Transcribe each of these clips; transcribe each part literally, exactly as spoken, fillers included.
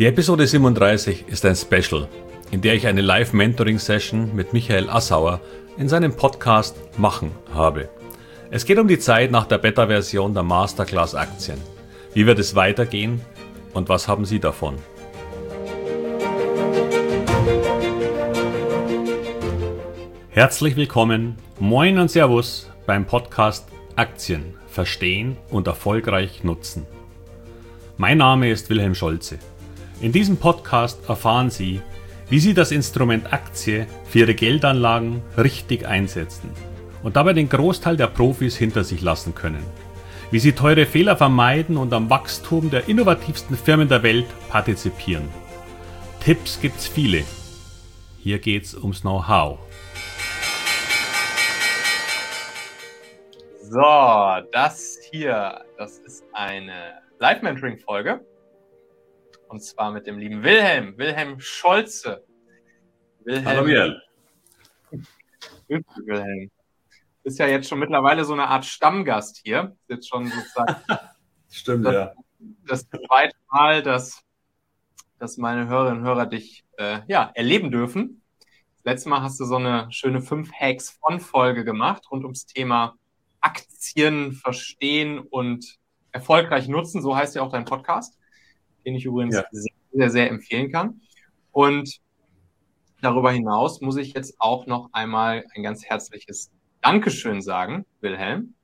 Die Episode siebenunddreißig ist ein Special, in der ich eine Live-Mentoring-Session mit Michael Assauer in seinem Podcast Machen habe. Es geht um die Zeit nach der Beta-Version der Masterclass Aktien. Wie wird es weitergehen und was haben Sie davon? Herzlich willkommen, moin und Servus beim Podcast Aktien verstehen und erfolgreich nutzen. Mein Name ist Wilhelm Scholze. In diesem Podcast erfahren Sie, wie Sie das Instrument Aktie für Ihre Geldanlagen richtig einsetzen und dabei den Großteil der Profis hinter sich lassen können. Wie Sie teure Fehler vermeiden und am Wachstum der innovativsten Firmen der Welt partizipieren. Tipps gibt's viele. Hier geht's ums Know-how. So, das hier, das ist eine Live-Mentoring-Folge. Und zwar mit dem lieben Wilhelm, Wilhelm Scholze. Wilhelm. Hallo Wilhelm. Wilhelm. Ist ja jetzt schon mittlerweile so eine Art Stammgast hier. Ist jetzt schon sozusagen Stimmt, das, ja. Das zweite Mal, dass, dass meine Hörerinnen und Hörer dich äh, ja, erleben dürfen. Das letzte Mal hast du so eine schöne fünf Hacks von Folge gemacht rund ums Thema Aktien verstehen und erfolgreich nutzen. So heißt ja auch dein Podcast, den ich übrigens ja. sehr, sehr, sehr empfehlen kann. Und darüber hinaus muss ich jetzt auch noch einmal ein ganz herzliches Dankeschön sagen, Wilhelm,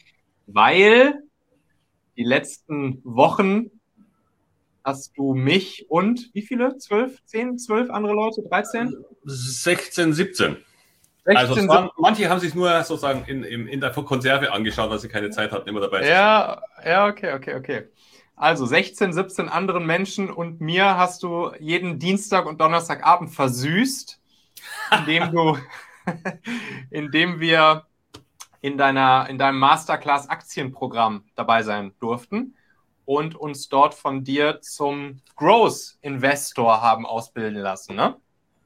weil die letzten Wochen hast du mich und wie viele? Zwölf, zehn, zwölf andere Leute? dreizehn? sechzehn, siebzehn. sechzehn, also es waren, manche haben sich nur sozusagen in, in, in der Konserve angeschaut, weil sie keine Zeit hatten, immer dabei zu sein. Ja, ja, okay, okay, okay. Also sechzehn, siebzehn anderen Menschen und mir hast du jeden Dienstag und Donnerstagabend versüßt, indem du, indem wir in deiner, in deinem Masterclass Aktienprogramm dabei sein durften und uns dort von dir zum Growth Investor haben ausbilden lassen, ne?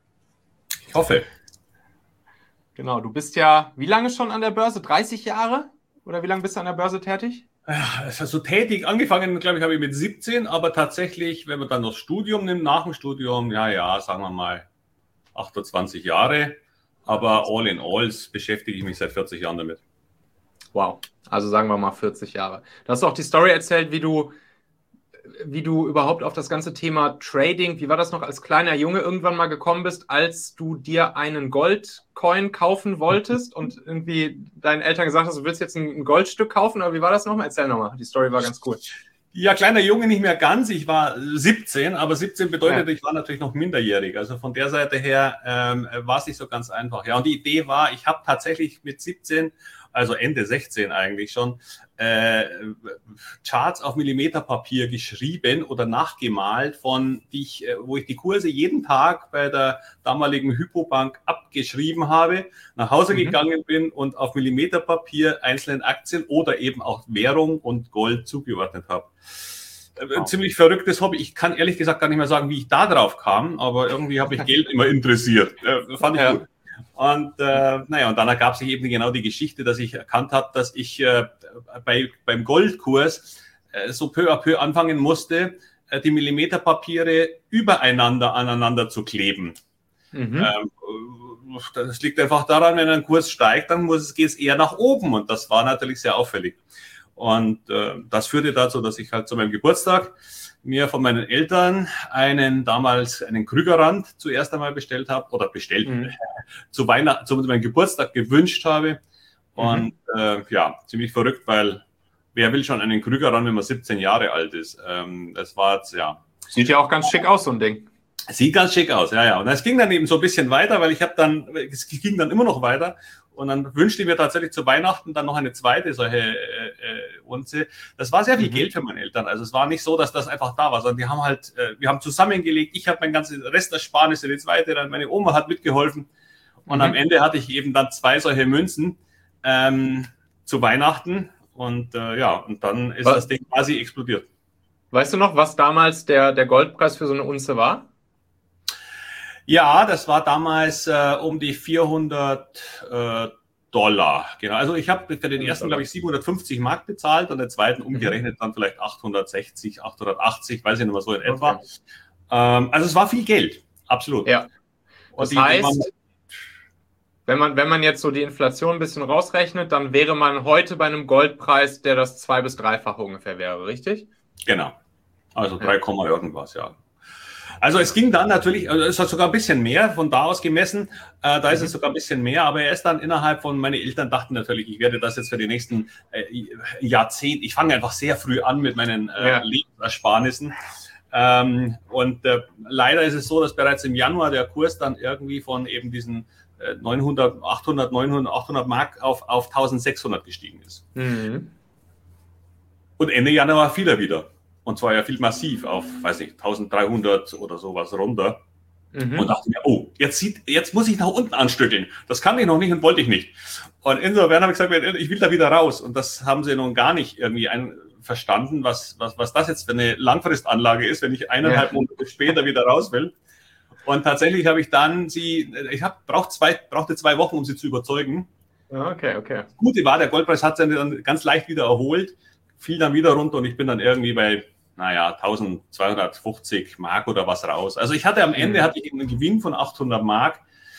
Ich hoffe. Genau, du bist ja, wie lange schon an der Börse? dreißig Jahre? Oder wie lange bist du an der Börse tätig? Ja, also tätig angefangen, glaube ich, habe ich mit siebzehn, aber tatsächlich, wenn man dann das Studium nimmt, nach dem Studium, ja, ja, sagen wir mal achtundzwanzig Jahre, aber all in all beschäftige ich mich seit vierzig Jahren damit. Wow, also sagen wir mal vierzig Jahre. Du hast auch die Story erzählt, wie du, wie du überhaupt auf das ganze Thema Trading, wie war das noch, als kleiner Junge irgendwann mal gekommen bist, als du dir einen Goldcoin kaufen wolltest und irgendwie deinen Eltern gesagt hast, du willst jetzt ein Goldstück kaufen, oder wie war das nochmal? Erzähl nochmal, die Story war ganz cool. Ja, kleiner Junge nicht mehr ganz, ich war siebzehn, aber siebzehn bedeutet, ja. Ich war natürlich noch minderjährig, also von der Seite her ähm, war es nicht so ganz einfach. Ja, und die Idee war, ich habe tatsächlich mit siebzehn, also Ende sechzehn eigentlich schon, äh, Charts auf Millimeterpapier geschrieben oder nachgemalt, von die ich, wo ich die Kurse jeden Tag bei der damaligen Hypobank abgeschrieben habe, nach Hause mhm. gegangen bin und auf Millimeterpapier einzelnen Aktien oder eben auch Währung und Gold zugeordnet habe. Ein ziemlich verrücktes Hobby. Ich kann ehrlich gesagt gar nicht mehr sagen, wie ich da drauf kam, aber irgendwie habe ich Geld immer interessiert. Äh, fand ich ja. gut. Und äh, naja, und dann ergab sich eben genau die Geschichte, dass ich erkannt habe, dass ich äh, bei, beim Goldkurs äh, so peu à peu anfangen musste, äh, die Millimeterpapiere übereinander aneinander zu kleben. Mhm. Ähm, das liegt einfach daran, wenn ein Kurs steigt, dann muss es, geht es eher nach oben, und das war natürlich sehr auffällig. Und äh, das führte dazu, dass ich halt zu meinem Geburtstag mir von meinen Eltern einen damals einen Krügerrand zuerst einmal bestellt habe oder bestellt mhm. zu Weihnachten, zu meinem Geburtstag gewünscht habe. Und mhm. äh, ja, ziemlich verrückt, weil wer will schon einen Krügerrand, wenn man siebzehn Jahre alt ist? Ähm, das war jetzt, ja. Sieht ja auch ganz schick aus, so ein Ding. Sieht ganz schick aus, ja, ja. Und es ging dann eben so ein bisschen weiter, weil ich habe dann, es ging dann immer noch weiter. Und dann wünschte ich mir tatsächlich zu Weihnachten dann noch eine zweite solche äh, äh, Unze. Das war sehr viel mhm. Geld für meine Eltern. Also es war nicht so, dass das einfach da war, sondern die haben halt, äh, wir haben zusammengelegt. Ich habe mein ganzes Restersparnis in die zweite, dann meine Oma hat mitgeholfen. Und mhm. am Ende hatte ich eben dann zwei solche Münzen ähm, zu Weihnachten. Und äh, ja, und dann ist was? das Ding quasi explodiert. Weißt du noch, was damals der, der Goldpreis für so eine Unze war? Ja, das war damals äh, um die vierhundert äh, Dollar. Genau. Also ich habe für den ersten, glaube ich, siebenhundertfünfzig Mark bezahlt und den zweiten umgerechnet dann vielleicht achthundertsechzig, achthundertachtzig, weiß ich nicht mehr, so in etwa. Okay. Ähm, also es war viel Geld, absolut. Ja. Das Und die, heißt, die wenn man, wenn man jetzt so die Inflation ein bisschen rausrechnet, dann wäre man heute bei einem Goldpreis, der das zwei- bis dreifache ungefähr wäre, richtig? Genau. Also Ja. drei Komma irgendwas, ja. Also es ging dann natürlich, also es hat sogar ein bisschen mehr von da aus gemessen, äh, da ist Mhm. es sogar ein bisschen mehr, aber er ist dann innerhalb von, meine Eltern dachten natürlich, ich werde das jetzt für die nächsten äh, Jahrzehnte, ich fange einfach sehr früh an mit meinen äh, Ja. Lebensersparnissen. Ähm, und äh, leider ist es so, dass bereits im Januar der Kurs dann irgendwie von eben diesen äh, neunhundert, achthundert, neunhundert, achthundert Mark auf, auf eintausendsechshundert gestiegen ist. Mhm. Und Ende Januar fiel er wieder. Und zwar ja viel massiv auf, weiß nicht, eintausenddreihundert oder sowas runter. Mhm. Und dachte mir, oh, jetzt, sieht, jetzt muss ich nach unten anstückeln. Das kann ich noch nicht und wollte ich nicht. Und insofern habe ich gesagt, ich will da wieder raus. Und das haben sie nun gar nicht irgendwie ein, verstanden, was, was, was das jetzt für eine Langfristanlage ist, wenn ich eineinhalb ja. Monate später wieder raus will. Und tatsächlich habe ich dann sie, ich hab, braucht zwei, brauchte zwei Wochen, um sie zu überzeugen. Okay, okay. Das Gute war, der Goldpreis hat sich dann ganz leicht wieder erholt, fiel dann wieder runter und ich bin dann irgendwie bei, naja, eintausendzweihundertfünfzig Mark oder was raus. Also ich hatte am Ende mhm. hatte ich einen Gewinn von achthundert Mark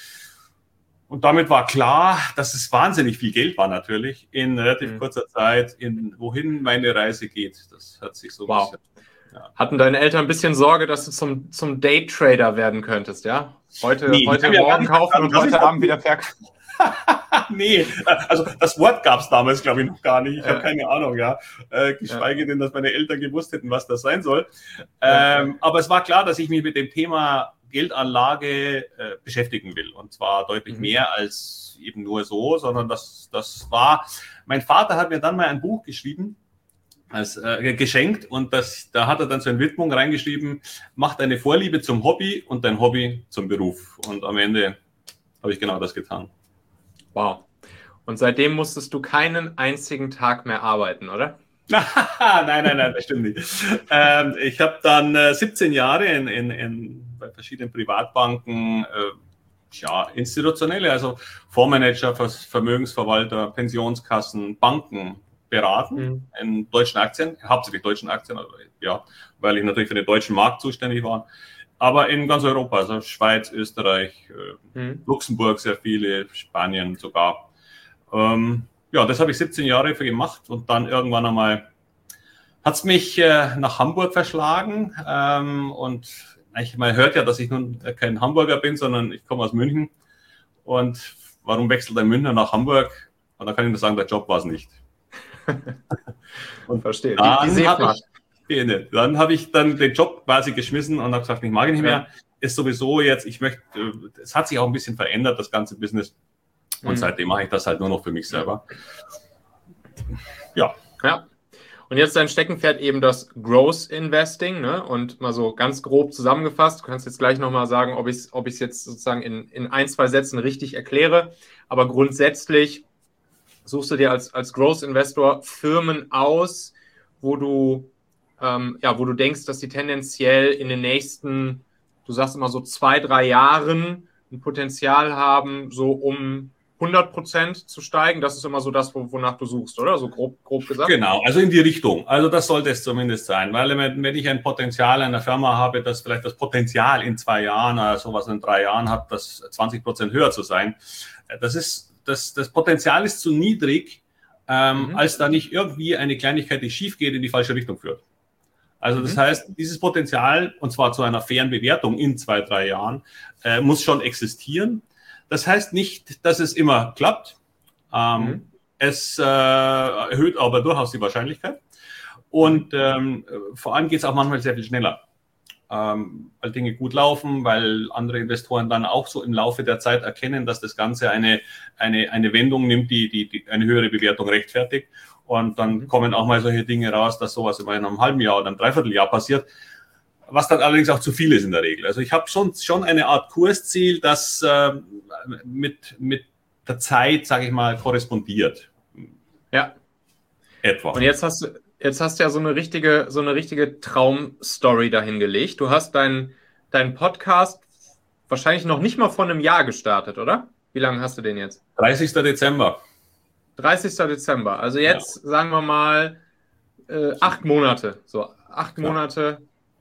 und damit war klar, dass es wahnsinnig viel Geld war natürlich in relativ mhm. kurzer Zeit, in wohin meine Reise geht. Das hat sich so wow. Bisschen, ja. Hatten deine Eltern ein bisschen Sorge, dass du zum, zum Daytrader werden könntest, ja? Heute, nee, heute morgen ja kaufen und heute Abend wieder verkaufen. Nee, also das Wort gab es damals, glaube ich, noch gar nicht. Ich habe keine Ahnung, ja. Äh, geschweige ja. denn, dass meine Eltern gewusst hätten, was das sein soll. Ähm, ja. Aber es war klar, dass ich mich mit dem Thema Geldanlage äh, beschäftigen will. Und zwar deutlich mhm. mehr als eben nur so, sondern das, das war, mein Vater hat mir dann mal ein Buch geschrieben, als äh, geschenkt und das, da hat er dann so eine Widmung reingeschrieben, mach deine Vorliebe zum Hobby und dein Hobby zum Beruf. Und am Ende habe ich genau das getan. Wow. Und seitdem musstest du keinen einzigen Tag mehr arbeiten, oder? nein, nein, nein, das stimmt nicht. ähm, ich habe dann äh, siebzehn Jahre in, in, in, bei verschiedenen Privatbanken, äh, ja, institutionelle, also Fondsmanager, Vermögensverwalter, Pensionskassen, Banken beraten mhm. in deutschen Aktien, hauptsächlich deutschen Aktien, also, ja, weil ich natürlich für den deutschen Markt zuständig war. Aber in ganz Europa, also Schweiz, Österreich, äh, hm. Luxemburg sehr viele, Spanien sogar. Ähm, ja, das habe ich siebzehn Jahre für gemacht und dann irgendwann einmal hat es mich äh, nach Hamburg verschlagen. Ähm, und ich, man hört ja, dass ich nun kein Hamburger bin, sondern ich komme aus München. Und warum wechselt ein Münchner nach Hamburg? Und da kann ich nur sagen, der Job war es nicht. Und verstehe. Die, die habe ich Dann habe ich dann den Job quasi geschmissen und habe gesagt, ich mag ihn nicht mehr. Ja. Ist sowieso jetzt, ich möchte, es hat sich auch ein bisschen verändert, das ganze Business. Und mhm. seitdem mache ich das halt nur noch für mich selber. Ja. Ja. Und jetzt dein Steckenpferd eben das Growth Investing, ne? Und mal so ganz grob zusammengefasst, du kannst jetzt gleich nochmal sagen, ob ich es ob ich es jetzt sozusagen in, in ein, zwei Sätzen richtig erkläre. Aber grundsätzlich suchst du dir als, als Growth Investor Firmen aus, wo du Ähm, ja, wo du denkst, dass die tendenziell in den nächsten, du sagst immer so zwei, drei Jahren ein Potenzial haben, so um hundert Prozent zu steigen. Das ist immer so das, wonach du suchst, oder? So grob, grob gesagt. Genau, also in die Richtung. Also das sollte es zumindest sein, weil wenn ich ein Potenzial einer Firma habe, das vielleicht das Potenzial in zwei Jahren oder sowas in drei Jahren hat, das zwanzig Prozent höher zu sein, das ist, das, das Potenzial ist zu niedrig, ähm, mhm. als da nicht irgendwie eine Kleinigkeit, die schief geht, in die falsche Richtung führt. Also das mhm. heißt, dieses Potenzial, und zwar zu einer fairen Bewertung in zwei, drei Jahren, äh, muss schon existieren. Das heißt nicht, dass es immer klappt. Ähm, mhm. Es äh, erhöht aber durchaus die Wahrscheinlichkeit. Und ähm, vor allem geht es auch manchmal sehr viel schneller, ähm, weil Dinge gut laufen, weil andere Investoren dann auch so im Laufe der Zeit erkennen, dass das Ganze eine, eine, eine Wendung nimmt, die, die, die eine höhere Bewertung rechtfertigt. Und dann kommen auch mal solche Dinge raus, dass sowas immer in einem halben Jahr oder einem Dreivierteljahr passiert, was dann allerdings auch zu viel ist in der Regel. Also ich habe schon, schon eine Art Kursziel, das äh, mit, mit der Zeit, sage ich mal, korrespondiert. Ja. Etwa. Und jetzt hast du, jetzt hast du ja so eine richtige, so eine richtige Traumstory dahingelegt. Du hast deinen dein Podcast wahrscheinlich noch nicht mal vor einem Jahr gestartet, oder? Wie lange hast du den jetzt? dreißigster Dezember. dreißigster Dezember. Also jetzt, ja. sagen wir mal, äh, acht Monate. So, acht ja. Monate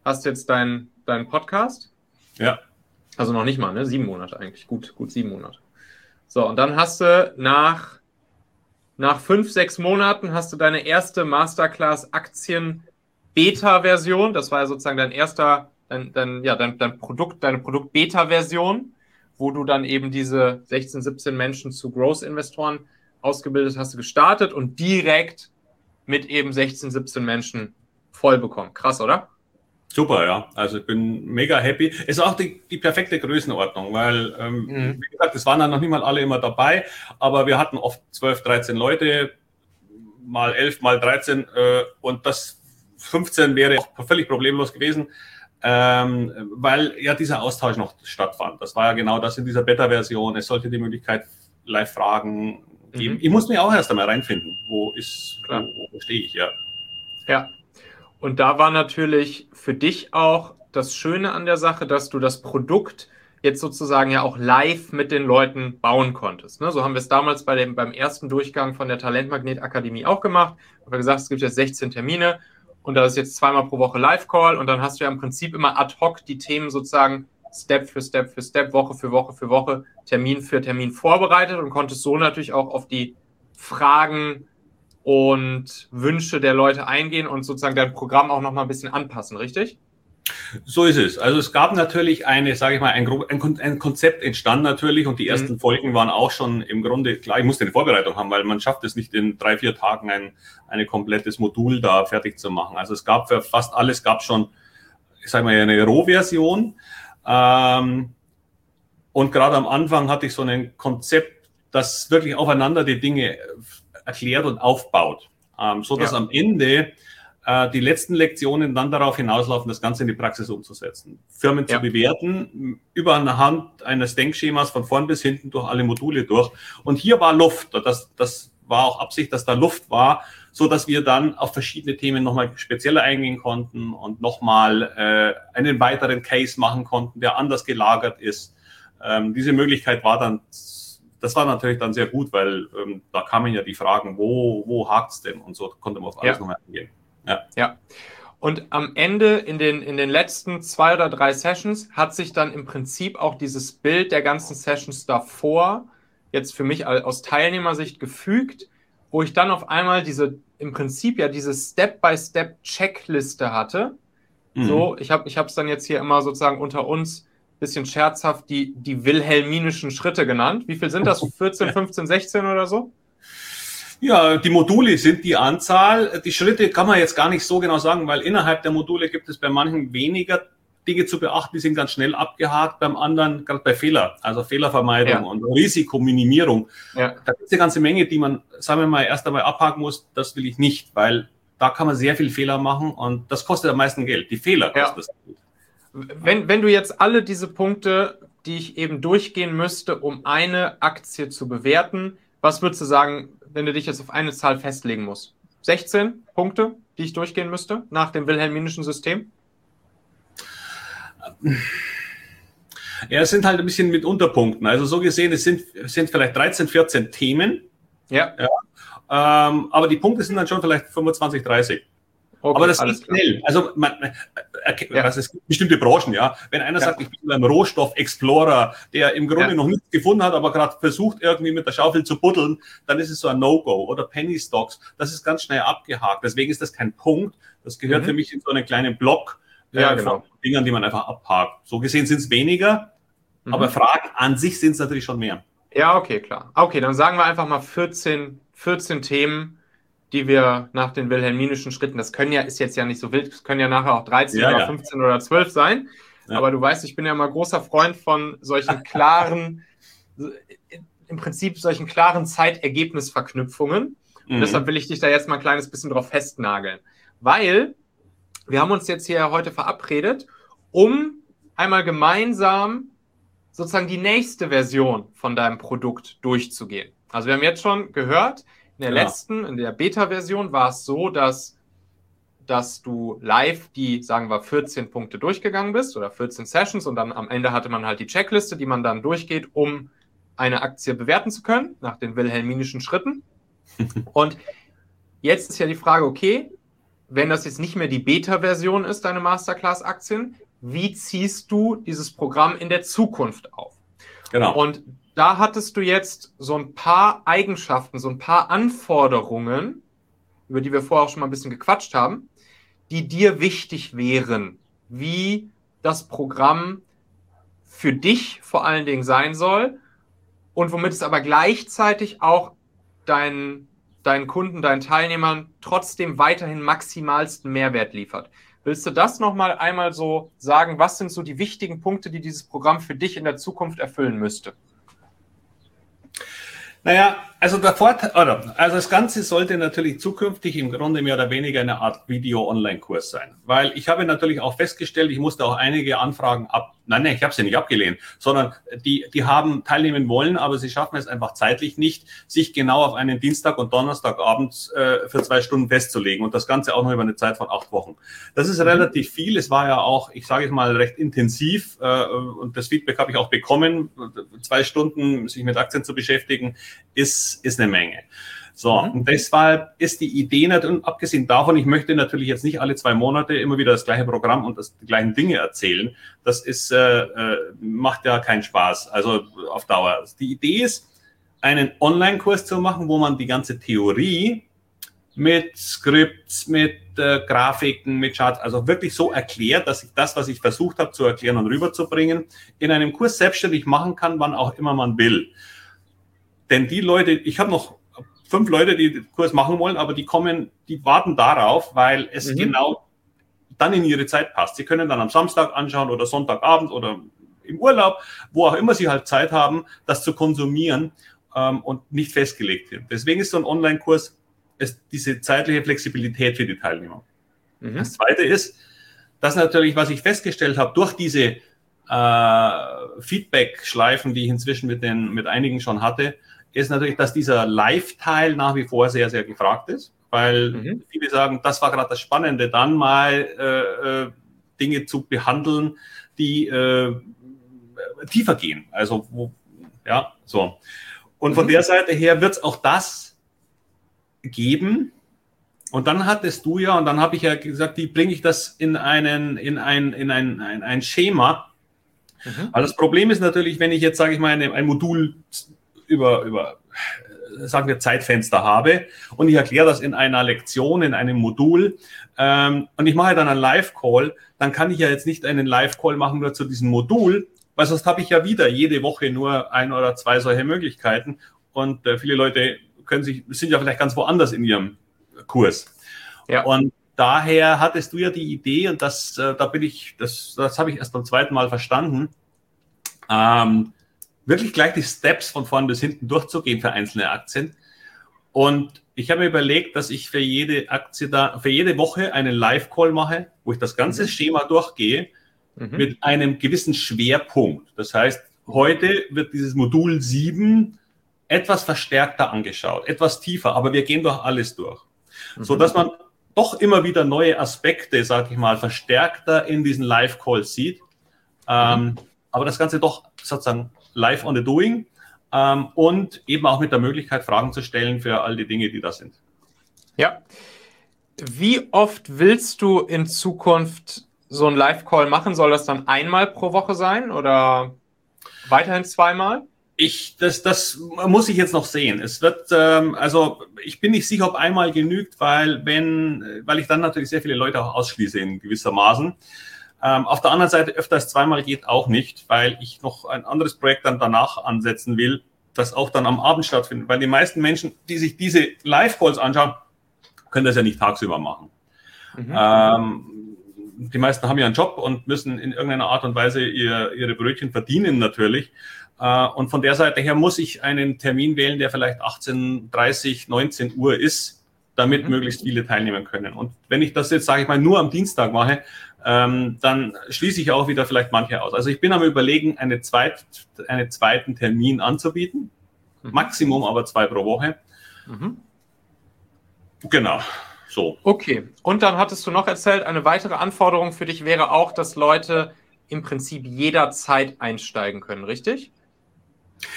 hast jetzt deinen dein Podcast. Ja. Also noch nicht mal, ne? Sieben Monate eigentlich. Gut, gut sieben Monate. So, und dann hast du nach, nach fünf, sechs Monaten hast du deine erste Masterclass-Aktien-Beta-Version. Das war ja sozusagen dein erster, dein, dein, ja, dein, dein Produkt, deine Produkt-Beta-Version, wo du dann eben diese sechzehn, siebzehn Menschen zu Growth-Investoren ausgebildet hast, du gestartet und direkt mit eben sechzehn, siebzehn Menschen voll bekommen. Krass, oder? Super, ja. Also ich bin mega happy. Ist auch die, die perfekte Größenordnung, weil, ähm, mhm. wie gesagt, es waren dann noch nicht mal alle immer dabei, aber wir hatten oft zwölf, dreizehn Leute, mal elf, mal dreizehn äh, und das fünfzehn wäre auch völlig problemlos gewesen, ähm, weil ja dieser Austausch noch stattfand. Das war ja genau das in dieser Beta-Version. Es sollte die Möglichkeit Live-Fragen geben. Mhm. Ich muss mich auch erst einmal reinfinden. Wo ist, Klar. wo, wo stehe ich, ja. Ja. Und da war natürlich für dich auch das Schöne an der Sache, dass du das Produkt jetzt sozusagen ja auch live mit den Leuten bauen konntest. Ne? So haben wir es damals bei dem, beim ersten Durchgang von der Talentmagnet Akademie auch gemacht. Wir haben gesagt, es gibt jetzt sechzehn Termine und da ist jetzt zweimal pro Woche Live-Call und dann hast du ja im Prinzip immer ad hoc die Themen sozusagen Step für Step für Step, Woche für Woche für Woche, Termin für Termin vorbereitet und konntest so natürlich auch auf die Fragen und Wünsche der Leute eingehen und sozusagen dein Programm auch nochmal ein bisschen anpassen, richtig? So ist es. Also es gab natürlich eine, sage ich mal, ein, ein, ein Konzept entstand natürlich und die ersten mhm. Folgen waren auch schon im Grunde, klar, ich musste eine Vorbereitung haben, weil man schafft es nicht in drei, vier Tagen ein, ein komplettes Modul da fertig zu machen. Also es gab für fast alles, gab schon, ich sage mal, eine Rohversion. Ähm, und gerade am Anfang hatte ich so ein Konzept, das wirklich aufeinander die Dinge erklärt und aufbaut, ähm, so dass ja. am Ende äh, die letzten Lektionen dann darauf hinauslaufen, das Ganze in die Praxis umzusetzen, Firmen ja. zu bewerten, über anhand eines Denkschemas von vorn bis hinten durch alle Module durch. Und hier war Luft, das, das war auch Absicht, dass da Luft war, so dass wir dann auf verschiedene Themen nochmal spezieller eingehen konnten und nochmal äh, einen weiteren Case machen konnten, der anders gelagert ist. Ähm, diese Möglichkeit war dann Das war natürlich dann sehr gut, weil ähm, da kamen ja die Fragen, wo, wo hakt's denn? Und so konnte man auf alles ja. nochmal eingehen. Ja. ja. Und am Ende, in den, in den letzten zwei oder drei Sessions, hat sich dann im Prinzip auch dieses Bild der ganzen Sessions davor jetzt für mich aus Teilnehmersicht gefügt, wo ich dann auf einmal diese, im Prinzip ja diese Step-by-Step-Checkliste hatte. Mhm. So, ich habe ich habe es dann jetzt hier immer sozusagen unter uns bisschen scherzhaft die, die wilhelminischen Schritte genannt. Wie viel sind das? vierzehn, fünfzehn, sechzehn oder so? Ja, die Module sind die Anzahl. Die Schritte kann man jetzt gar nicht so genau sagen, weil innerhalb der Module gibt es bei manchen weniger Dinge zu beachten, die sind ganz schnell abgehakt, beim anderen, gerade bei Fehler, also Fehlervermeidung ja. und Risikominimierung. Ja. Da gibt es eine ganze Menge, die man, sagen wir mal, erst einmal abhaken muss. Das will ich nicht, weil da kann man sehr viel Fehler machen und das kostet am meisten Geld. Die Fehler kosten das Geld. Wenn, wenn du jetzt alle diese Punkte, die ich eben durchgehen müsste, um eine Aktie zu bewerten, was würdest du sagen, wenn du dich jetzt auf eine Zahl festlegen musst? sechzehn Punkte, die ich durchgehen müsste nach dem wilhelminischen System? Ja, es sind halt ein bisschen mit Unterpunkten. Also so gesehen, es sind, es sind vielleicht dreizehn, vierzehn Themen. Ja. ja ähm, aber die Punkte sind dann schon vielleicht fünfundzwanzig, dreißig. Okay, aber das geht schnell. Also man, äh, ja. also es gibt bestimmte Branchen, ja. Wenn einer ja. sagt, ich bin ein Rohstoff-Explorer, der im Grunde ja. noch nichts gefunden hat, aber gerade versucht, irgendwie mit der Schaufel zu buddeln, dann ist es so ein No-Go. Oder Penny Stocks, das ist ganz schnell abgehakt. Deswegen ist das kein Punkt. Das gehört mhm. für mich in so einen kleinen Block äh, ja, genau. von Dingern, die man einfach abhakt. So gesehen sind es weniger, mhm. aber Fragen an sich sind es natürlich schon mehr. Ja, okay, klar. Okay, dann sagen wir einfach mal vierzehn, vierzehn Themen, die wir nach den wilhelminischen Schritten, das können ja, ist jetzt ja nicht so wild, es können ja nachher auch dreizehn ja, oder ja. fünfzehn oder zwölf sein, ja. aber du weißt, ich bin ja mal großer Freund von solchen klaren, im Prinzip solchen klaren Zeitergebnisverknüpfungen. Mhm. Und deshalb will ich dich da jetzt mal ein kleines bisschen drauf festnageln, weil wir haben uns jetzt hier heute verabredet, um einmal gemeinsam sozusagen die nächste Version von deinem Produkt durchzugehen. Also wir haben jetzt schon gehört, in der ja. letzten, in der Beta-Version war es so, dass, dass du live die, sagen wir, vierzehn Punkte durchgegangen bist oder vierzehn Sessions und dann am Ende hatte man halt die Checkliste, die man dann durchgeht, um eine Aktie bewerten zu können, nach den wilhelminischen Schritten. Und jetzt ist ja die Frage, okay, wenn das jetzt nicht mehr die Beta-Version ist, deine Masterclass-Aktien, wie ziehst du dieses Programm in der Zukunft auf? Genau. Und da hattest du jetzt so ein paar Eigenschaften, so ein paar Anforderungen, über die wir vorher auch schon mal ein bisschen gequatscht haben, die dir wichtig wären, wie das Programm für dich vor allen Dingen sein soll und womit es aber gleichzeitig auch deinen, deinen Kunden, deinen Teilnehmern trotzdem weiterhin maximalsten Mehrwert liefert. Willst du das nochmal einmal so sagen? Was sind so die wichtigen Punkte, die dieses Programm für dich in der Zukunft erfüllen müsste? Naja, also der Vorteil, oder, also das Ganze sollte natürlich zukünftig im Grunde mehr oder weniger eine Art Video-Online-Kurs sein. Weil ich habe natürlich auch festgestellt, ich musste auch einige Anfragen ab, nein, nein, ich habe sie nicht abgelehnt, sondern die, die haben teilnehmen wollen, aber sie schaffen es einfach zeitlich nicht, sich genau auf einen Dienstag und Donnerstagabend äh, für zwei Stunden festzulegen und das Ganze auch noch über eine Zeit von acht Wochen. Das ist relativ viel. Es war ja auch, ich sage es mal, recht intensiv äh, und das Feedback habe ich auch bekommen. Zwei Stunden sich mit Aktien zu beschäftigen, ist, ist eine Menge. So, mhm. Und deshalb ist die Idee nicht, und abgesehen davon, ich möchte natürlich jetzt nicht alle zwei Monate immer wieder das gleiche Programm und das, die gleichen Dinge erzählen. Das ist, äh, äh, macht ja keinen Spaß, also auf Dauer. Die Idee ist, einen Online-Kurs zu machen, wo man die ganze Theorie mit Skripts, mit äh, Grafiken, mit Charts, also wirklich so erklärt, dass ich das, was ich versucht habe zu erklären und rüberzubringen, in einem Kurs selbstständig machen kann, wann auch immer man will. Denn die Leute, ich habe noch fünf Leute, die den Kurs machen wollen, aber die kommen, die warten darauf, weil es mhm. genau dann in ihre Zeit passt. Sie können dann am Samstag anschauen oder Sonntagabend oder im Urlaub, wo auch immer sie halt Zeit haben, das zu konsumieren ähm, und nicht festgelegt wird. Deswegen ist so ein Online-Kurs ist diese zeitliche Flexibilität für die Teilnehmer. Mhm. Das Zweite ist, dass natürlich, was ich festgestellt habe, durch diese äh, Feedback-Schleifen, die ich inzwischen mit, den, mit einigen schon hatte, ist natürlich, dass dieser Live-Teil nach wie vor sehr, sehr gefragt ist, weil mhm. viele sagen, das war gerade das Spannende, dann mal äh, äh, Dinge zu behandeln, die äh, tiefer gehen. Also, wo, ja, so. Und mhm. von der Seite her wird es auch das geben. Und dann hattest du ja, und dann habe ich ja gesagt, wie bringe ich das in, einen, in, ein, in ein, ein, ein Schema. Mhm. Aber das Problem ist natürlich, wenn ich jetzt, sage ich mal, ein, ein Modul über, über, sagen wir, Zeitfenster habe und ich erkläre das in einer Lektion, in einem Modul ähm, und ich mache dann einen Live-Call, dann kann ich ja jetzt nicht einen Live-Call machen nur zu diesem Modul, weil sonst habe ich ja wieder jede Woche nur ein oder zwei solche Möglichkeiten und äh, viele Leute können sich, sind ja vielleicht ganz woanders in ihrem Kurs. Ja. Und daher hattest du ja die Idee und das, äh, da bin ich, das, das habe ich erst beim zweiten Mal verstanden, ähm, wirklich gleich die Steps von vorn bis hinten durchzugehen für einzelne Aktien. Und ich habe mir überlegt, dass ich für jede Aktie da, für jede Woche einen Live-Call mache, wo ich das ganze mhm. Schema durchgehe mhm. mit einem gewissen Schwerpunkt. Das heißt, heute wird dieses Modul sieben etwas verstärkter angeschaut, etwas tiefer, aber wir gehen doch alles durch. Mhm. So dass man doch immer wieder neue Aspekte, sage ich mal, verstärkter in diesen Live-Calls sieht. Mhm. Ähm, aber das Ganze doch sozusagen live on the doing ähm, und eben auch mit der Möglichkeit, Fragen zu stellen für all die Dinge, die da sind. Ja. Wie oft willst du in Zukunft so einen Live-Call machen? Soll das dann einmal pro Woche sein oder weiterhin zweimal? Ich, das, das muss ich jetzt noch sehen. Es wird, ähm, also ich bin nicht sicher, ob einmal genügt, weil wenn, weil ich dann natürlich sehr viele Leute auch ausschließe in gewissermaßen. Ähm, auf der anderen Seite öfter als zweimal geht auch nicht, weil ich noch ein anderes Projekt dann danach ansetzen will, das auch dann am Abend stattfindet. Weil die meisten Menschen, die sich diese Live-Calls anschauen, können das ja nicht tagsüber machen. Mhm. Ähm, die meisten haben ja einen Job und müssen in irgendeiner Art und Weise ihr, ihre Brötchen verdienen natürlich. Äh, und von der Seite her muss ich einen Termin wählen, der vielleicht achtzehn Uhr dreißig, neunzehn Uhr ist, damit mhm. möglichst viele teilnehmen können. Und wenn ich das jetzt, sage ich mal, nur am Dienstag mache, ähm, dann schließe ich auch wieder vielleicht manche aus. Also ich bin am Überlegen, eine zweit, einen zweiten Termin anzubieten. Mhm. Maximum aber zwei pro Woche. Mhm. Genau, so. Okay, und dann hattest du noch erzählt, eine weitere Anforderung für dich wäre auch, dass Leute im Prinzip jederzeit einsteigen können, richtig?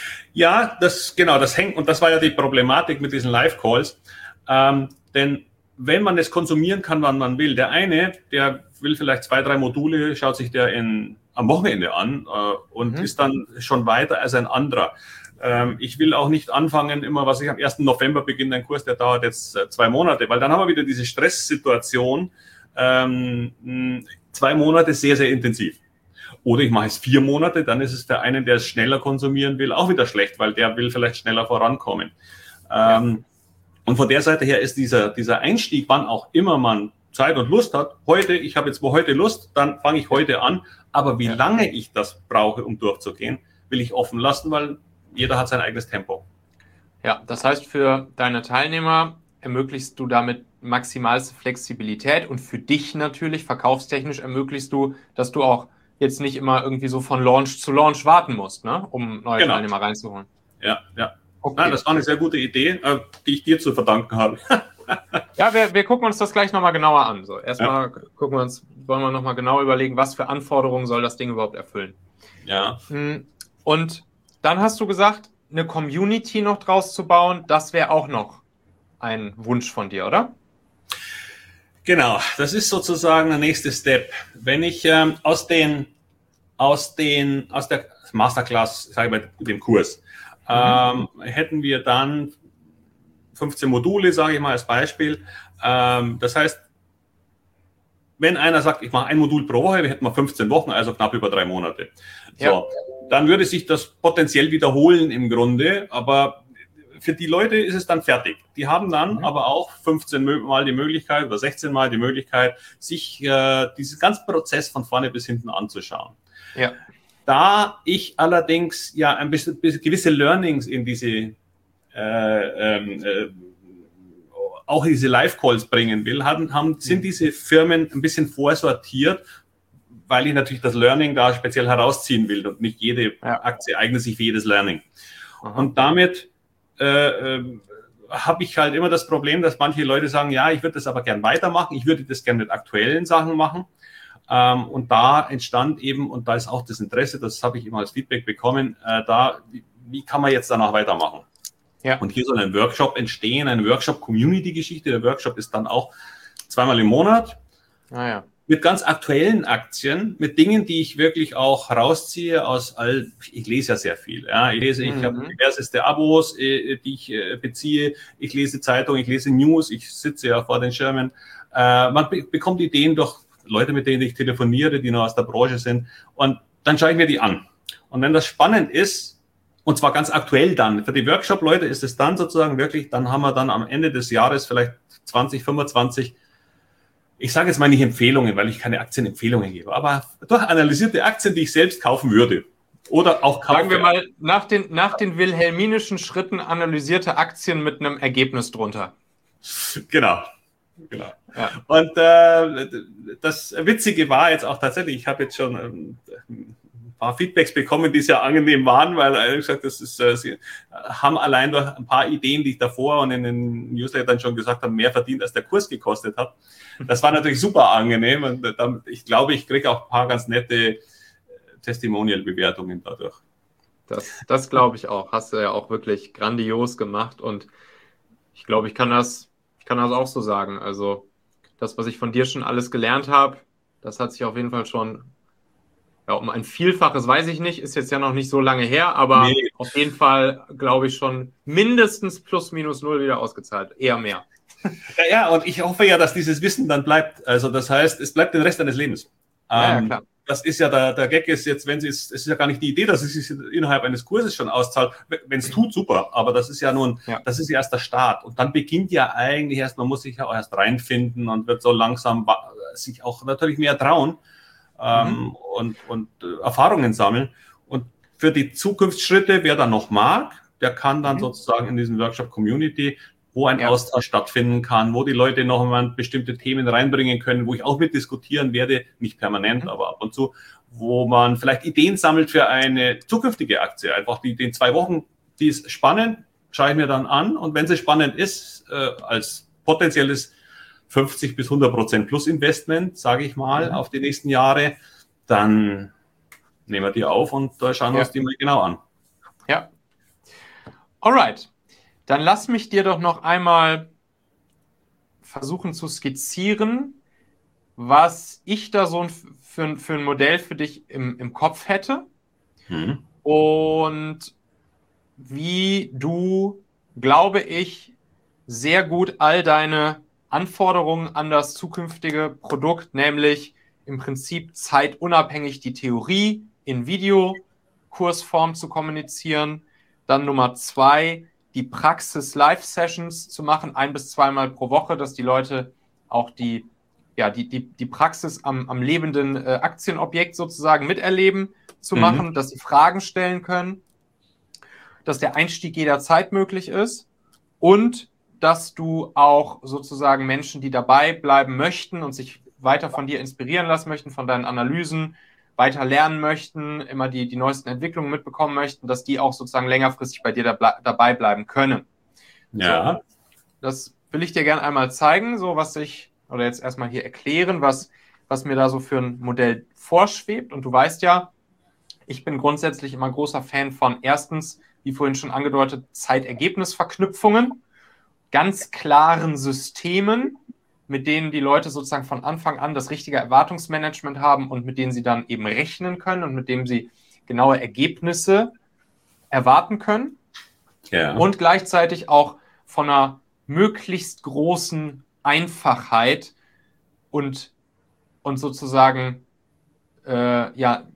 Ja, das genau, das hängt, und das war ja die Problematik mit diesen Live-Calls. Ähm, denn wenn man es konsumieren kann, wann man will. Der eine, der will vielleicht zwei, drei Module, schaut sich der in, am Wochenende an äh, und mhm. ist dann schon weiter als ein anderer. Ähm, ich will auch nicht anfangen, immer, was ich am ersten November beginne, ein Kurs, der dauert jetzt äh, zwei Monate, weil dann haben wir wieder diese Stresssituation, ähm, zwei Monate sehr, sehr intensiv. Oder ich mache es vier Monate, dann ist es der eine, der es schneller konsumieren will, auch wieder schlecht, weil der will vielleicht schneller vorankommen. Ja. Ähm, und von der Seite her ist dieser, dieser Einstieg, wann auch immer man Zeit und Lust hat, heute, ich habe jetzt wo heute Lust, dann fange ich heute an. Aber wie ja. lange ich das brauche, um durchzugehen, will ich offen lassen, weil jeder hat sein eigenes Tempo. Ja, das heißt, für deine Teilnehmer ermöglichst du damit maximalste Flexibilität und für dich natürlich, verkaufstechnisch, ermöglichst du, dass du auch jetzt nicht immer irgendwie so von Launch zu Launch warten musst, ne, um neue genau. Teilnehmer reinzuholen. Ja, ja. Okay. Nein, das war eine sehr gute Idee, die ich dir zu verdanken habe. Ja, wir, wir gucken uns das gleich nochmal genauer an. So, erstmal ja. gucken wir uns, wollen wir nochmal genau überlegen, was für Anforderungen soll das Ding überhaupt erfüllen. Ja. Und dann hast du gesagt, eine Community noch draus zu bauen, das wäre auch noch ein Wunsch von dir, oder? Genau, das ist sozusagen der nächste Step. Wenn ich ähm, aus den, aus den, aus der Masterclass, sage ich mal, dem Kurs, mhm. ähm, hätten wir dann fünfzehn Module, sage ich mal als Beispiel. Ähm, das heißt, wenn einer sagt, ich mache ein Modul pro Woche, wir hätten mal fünfzehn Wochen, also knapp über drei Monate. So, ja. Dann würde sich das potenziell wiederholen im Grunde, aber für die Leute ist es dann fertig. Die haben dann mhm. aber auch fünfzehn Mal die Möglichkeit oder sechzehn Mal die Möglichkeit, sich äh, diesen ganzen Prozess von vorne bis hinten anzuschauen. Ja. Da ich allerdings ja ein bisschen, bisschen gewisse Learnings in diese äh, ähm, äh, auch diese Live-Calls bringen will, haben, haben, sind diese Firmen ein bisschen vorsortiert, weil ich natürlich das Learning da speziell herausziehen will und nicht jede ja. Aktie eignet sich für jedes Learning. Aha. Und damit äh, äh, habe ich halt immer das Problem, dass manche Leute sagen, ja, ich würde das aber gern weitermachen, ich würde das gern mit aktuellen Sachen machen. Ähm, und da entstand eben, und da ist auch das Interesse, das habe ich immer als Feedback bekommen, äh, da, wie, wie kann man jetzt danach weitermachen? Ja. Und hier soll ein Workshop entstehen, eine Workshop-Community-Geschichte. Der Workshop ist dann auch zweimal im Monat. Ah, ja. Mit ganz aktuellen Aktien, mit Dingen, die ich wirklich auch rausziehe aus all, ich lese ja sehr viel. Ja. Ich lese, ich mhm. habe diverseste Abos, die ich beziehe. Ich lese Zeitungen, ich lese News, ich sitze ja vor den Schirmen. Äh, man be- bekommt Ideen durch Leute, mit denen ich telefoniere, die noch aus der Branche sind. Und dann schaue ich mir die an. Und wenn das spannend ist, und zwar ganz aktuell dann. Für die Workshop-Leute ist es dann sozusagen wirklich, dann haben wir dann am Ende des Jahres vielleicht zwanzig, fünfundzwanzig, ich sage jetzt mal nicht Empfehlungen, weil ich keine Aktienempfehlungen gebe, aber durch analysierte Aktien, die ich selbst kaufen würde. Oder auch kaufe. Sagen wir mal, nach den, nach den wilhelminischen Schritten analysierte Aktien mit einem Ergebnis drunter. Genau. Genau. Ja. Und äh, das Witzige war jetzt auch tatsächlich, ich habe jetzt schon ähm, ein paar Feedbacks bekommen, die sehr angenehm waren, weil ehrlich gesagt, das ist, äh, sie haben allein durch ein paar Ideen, die ich davor und in den Newslettern schon gesagt habe, mehr verdient, als der Kurs gekostet hat. Das war natürlich super angenehm und äh, ich glaube, ich kriege auch ein paar ganz nette Testimonial-Bewertungen dadurch. Das, das glaube ich auch. Hast du ja auch wirklich grandios gemacht und ich glaube, ich kann das Ich kann das auch so sagen. Also das, was ich von dir schon alles gelernt habe, das hat sich auf jeden Fall schon, ja, um ein Vielfaches weiß ich nicht, ist jetzt ja noch nicht so lange her, aber nee. Auf jeden Fall, glaube ich, schon mindestens plus minus null wieder ausgezahlt. Eher mehr. Ja, ja, und ich hoffe ja, dass dieses Wissen dann bleibt. Also das heißt, es bleibt den Rest deines Lebens. Ja, ähm, ja, klar. Das ist ja der, der Gag ist jetzt, wenn sie es, es ist ja gar nicht die Idee, dass es sich innerhalb eines Kurses schon auszahlt. Wenn es tut, super. Aber das ist ja nun, ja. das ist ja erst der Start. Und dann beginnt ja eigentlich erst, man muss sich ja auch erst reinfinden und wird so langsam sich auch natürlich mehr trauen ähm, mhm. und, und äh, Erfahrungen sammeln. Und für die Zukunftsschritte, wer da noch mag, der kann dann mhm. sozusagen in diesem Workshop Community, wo ein ja. Austausch stattfinden kann, wo die Leute noch mal bestimmte Themen reinbringen können, wo ich auch mit diskutieren werde, nicht permanent, mhm. aber ab und zu, wo man vielleicht Ideen sammelt für eine zukünftige Aktie. Einfach die, die zwei Wochen, die ist spannend, schaue ich mir dann an und wenn sie spannend ist, äh, als potenzielles fünfzig bis hundert Prozent plus Investment, sage ich mal, mhm. auf die nächsten Jahre, dann nehmen wir die auf und da schauen wir ja. uns die mal genau an. Ja. Alright. Dann lass mich dir doch noch einmal versuchen zu skizzieren, was ich da so für, für ein Modell für dich im, im Kopf hätte mhm. und wie du, glaube ich, sehr gut all deine Anforderungen an das zukünftige Produkt, nämlich im Prinzip zeitunabhängig die Theorie in Videokursform zu kommunizieren. Dann Nummer zwei, die Praxis-Live-Sessions zu machen, ein bis zweimal pro Woche, dass die Leute auch die Ja, die, die, die Praxis am, am lebenden äh, Aktienobjekt sozusagen miterleben zu mhm. machen, dass sie Fragen stellen können, dass der Einstieg jederzeit möglich ist und dass du auch sozusagen Menschen, die dabei bleiben möchten und sich weiter von dir inspirieren lassen möchten, von deinen Analysen, weiter lernen möchten, immer die, die neuesten Entwicklungen mitbekommen möchten, dass die auch sozusagen längerfristig bei dir da, dabei bleiben können. Ja. So, das will ich dir gerne einmal zeigen, so was ich oder jetzt erstmal hier erklären, was, was mir da so für ein Modell vorschwebt. Und du weißt ja, ich bin grundsätzlich immer großer Fan von erstens, wie vorhin schon angedeutet, Zeitergebnisverknüpfungen, ganz klaren Systemen, mit denen die Leute sozusagen von Anfang an das richtige Erwartungsmanagement haben und mit denen sie dann eben rechnen können und mit denen sie genaue Ergebnisse erwarten können. Ja. Und gleichzeitig auch von einer möglichst großen Einfachheit und, und sozusagen äh, ja,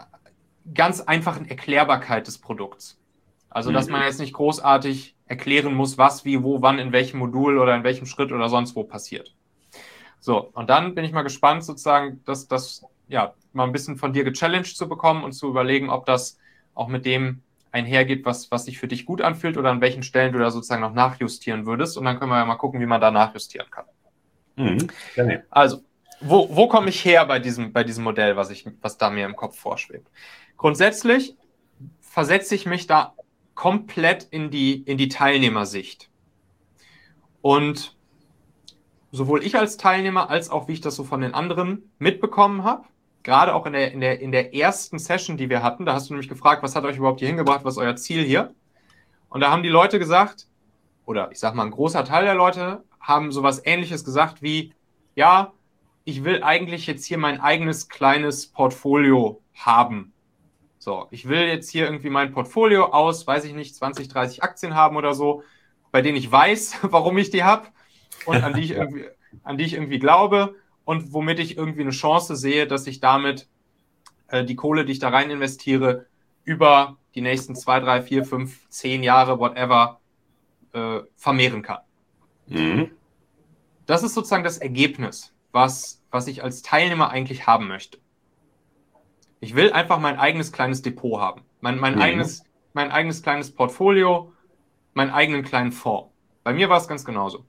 ganz einfachen Erklärbarkeit des Produkts. Also, dass man jetzt nicht großartig erklären muss, was, wie, wo, wann, in welchem Modul oder in welchem Schritt oder sonst wo passiert. So, und dann bin ich mal gespannt, sozusagen, dass das ja mal ein bisschen von dir gechallenged zu bekommen und zu überlegen, ob das auch mit dem einhergeht, was, was sich für dich gut anfühlt oder an welchen Stellen du da sozusagen noch nachjustieren würdest. Und dann können wir ja mal gucken, wie man da nachjustieren kann. Mhm. Also, wo, wo komme ich her bei diesem, bei diesem Modell, was, ich, was da mir im Kopf vorschwebt? Grundsätzlich versetze ich mich da komplett in die, in die Teilnehmersicht. Und sowohl ich als Teilnehmer, als auch wie ich das so von den anderen mitbekommen habe, gerade auch in der, in der, in der ersten Session, die wir hatten, da hast du nämlich gefragt, was hat euch überhaupt hier hingebracht, was ist euer Ziel hier? Und da haben die Leute gesagt, oder ich sag mal, ein großer Teil der Leute haben sowas Ähnliches gesagt wie, ja, ich will eigentlich jetzt hier mein eigenes kleines Portfolio haben. So, ich will jetzt hier irgendwie mein Portfolio aus, weiß ich nicht, zwanzig, dreißig Aktien haben oder so, bei denen ich weiß, warum ich die habe und an die ich irgendwie, an die ich irgendwie glaube und womit ich irgendwie eine Chance sehe, dass ich damit äh, die Kohle, die ich da rein investiere, über die nächsten zwei, drei, vier, fünf, zehn Jahre, whatever, äh, vermehren kann. Mhm. Das ist sozusagen das Ergebnis, was, was ich als Teilnehmer eigentlich haben möchte. Ich will einfach mein eigenes kleines Depot haben. Mein, mein, mhm. eigenes, mein eigenes kleines Portfolio, meinen eigenen kleinen Fonds. Bei mir war es ganz genauso.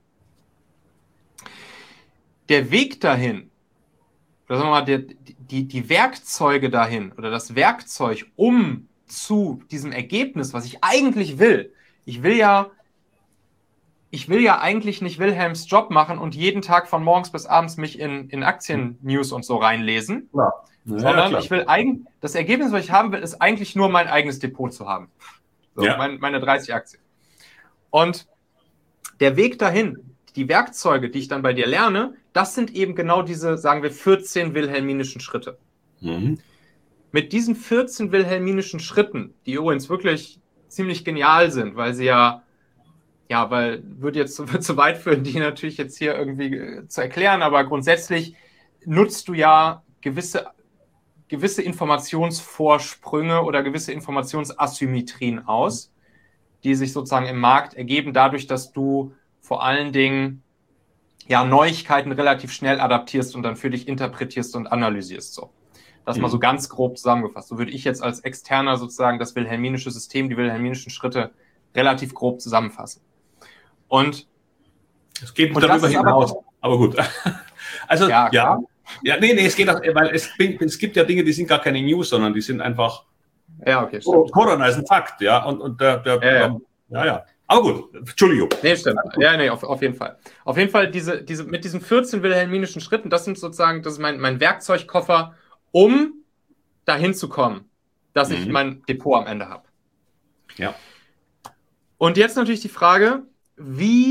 Der Weg dahin, oder sagen wir mal, der, die, die Werkzeuge dahin oder das Werkzeug, um zu diesem Ergebnis, was ich eigentlich will, ich will ja, ich will ja eigentlich nicht Wilhelms Job machen und jeden Tag von morgens bis abends mich in, in Aktien-News und so reinlesen. Ja. Ja, sondern ja, ich will eigentlich, das Ergebnis, was ich haben will, ist eigentlich nur mein eigenes Depot zu haben. So, ja. mein, meine dreißig Aktien. Und der Weg dahin, die Werkzeuge, die ich dann bei dir lerne, das sind eben genau diese, sagen wir, vierzehn wilhelminischen Schritte. Mhm. Mit diesen vierzehn wilhelminischen Schritten, die übrigens wirklich ziemlich genial sind, weil sie ja, ja, weil, würde jetzt wird zu weit führen, die natürlich jetzt hier irgendwie zu erklären, aber grundsätzlich nutzt du ja gewisse gewisse Informationsvorsprünge oder gewisse Informationsasymmetrien aus, die sich sozusagen im Markt ergeben, dadurch, dass du vor allen Dingen ja, Neuigkeiten relativ schnell adaptierst und dann für dich interpretierst und analysierst. So. Das mhm. mal so ganz grob zusammengefasst. So würde ich jetzt als Externer sozusagen das wilhelminische System, die wilhelminischen Schritte relativ grob zusammenfassen. Und es geht und darüber hinaus, aber, aber gut. Also, ja, ja. Ja, nee, nee, es geht auch, weil es, es gibt ja Dinge, die sind gar keine News, sondern die sind einfach. Ja, okay, stimmt. Corona ist ein Fakt, ja. Und, und der, der ja, ja. ja, ja. Aber gut, Entschuldigung. Nee, stimmt. Ja, nee, auf, auf jeden Fall. Auf jeden Fall, diese, diese, mit diesen vierzehn wilhelminischen Schritten, das sind sozusagen, das ist mein, mein Werkzeugkoffer, um dahin zu kommen, dass mhm. ich mein Depot am Ende habe. Ja. Und jetzt natürlich die Frage, wie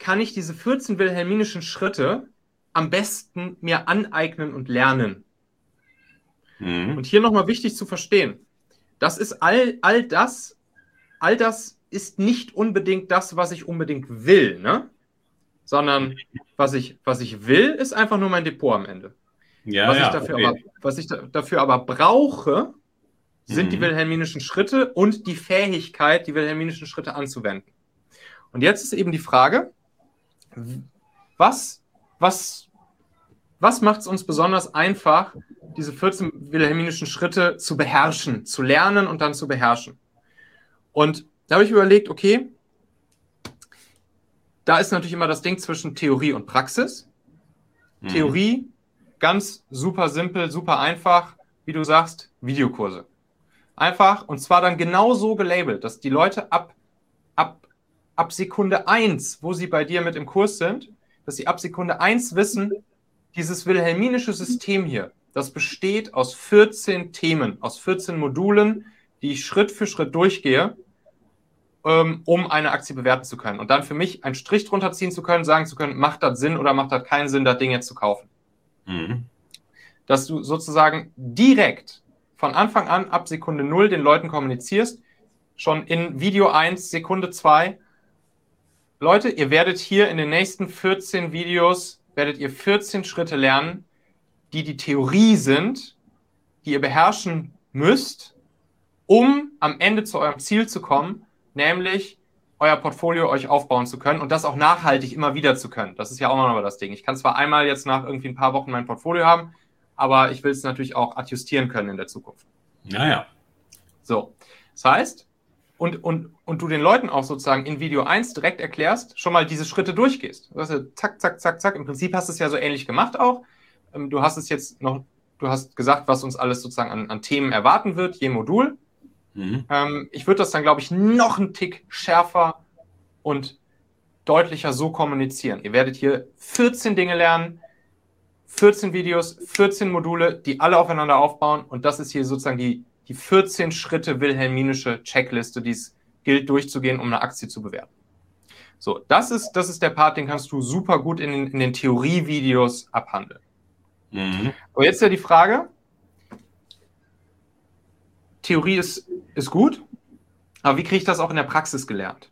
kann ich diese vierzehn wilhelminischen Schritte am besten mir aneignen und lernen? Mhm. Und hier nochmal wichtig zu verstehen, das ist all, all das, all das ist nicht unbedingt das, was ich unbedingt will, ne? Sondern was ich, was ich will, ist einfach nur mein Depot am Ende. Ja, was, ja, ich dafür okay. aber, was ich da, dafür aber brauche, sind Mhm. die wilhelminischen Schritte und die Fähigkeit, die wilhelminischen Schritte anzuwenden. Und jetzt ist eben die Frage, was, was, was macht es uns besonders einfach, diese vierzehn wilhelminischen Schritte zu beherrschen, zu lernen und dann zu beherrschen? Und da habe ich überlegt, okay, da ist natürlich immer das Ding zwischen Theorie und Praxis. Mhm. Theorie, ganz super simpel, super einfach, wie du sagst, Videokurse. Einfach, und zwar dann genau so gelabelt, dass die Leute ab, ab, ab Sekunde eins, wo sie bei dir mit im Kurs sind, dass sie ab Sekunde eins wissen, dieses wilhelminische System hier, das besteht aus vierzehn Themen, aus vierzehn Modulen, die ich Schritt für Schritt durchgehe, um eine Aktie bewerten zu können. Und dann für mich einen Strich drunter ziehen zu können, sagen zu können, macht das Sinn oder macht das keinen Sinn, das Ding jetzt zu kaufen. Mhm. Dass du sozusagen direkt von Anfang an ab Sekunde null den Leuten kommunizierst, schon in Video eins, Sekunde zwei. Leute, ihr werdet hier in den nächsten vierzehn Videos, werdet ihr vierzehn Schritte lernen, die die Theorie sind, die ihr beherrschen müsst, um am Ende zu eurem Ziel zu kommen, nämlich euer Portfolio euch aufbauen zu können und das auch nachhaltig immer wieder zu können. Das ist ja auch noch mal das Ding. Ich kann zwar einmal jetzt nach irgendwie ein paar Wochen mein Portfolio haben, aber ich will es natürlich auch adjustieren können in der Zukunft. Naja. So, das heißt, und, und, und du den Leuten auch sozusagen in Video eins direkt erklärst, schon mal diese Schritte durchgehst. Du hast ja zack, zack, zack, zack. Im Prinzip hast du es ja so ähnlich gemacht auch. Du hast es jetzt noch, du hast gesagt, was uns alles sozusagen an, an Themen erwarten wird, je Modul. Mhm. Ähm, ich würde das dann, glaube ich, noch einen Tick schärfer und deutlicher so kommunizieren. Ihr werdet hier vierzehn Dinge lernen, vierzehn Videos, vierzehn Module, die alle aufeinander aufbauen. Und das ist hier sozusagen die, die vierzehn Schritte wilhelminische Checkliste, die es gilt durchzugehen, um eine Aktie zu bewerten. So, das ist, das ist der Part, den kannst du super gut in den, in den Theorievideos abhandeln. Mhm. Aber jetzt ja die Frage, Theorie ist, ist gut, aber wie kriege ich das auch in der Praxis gelernt?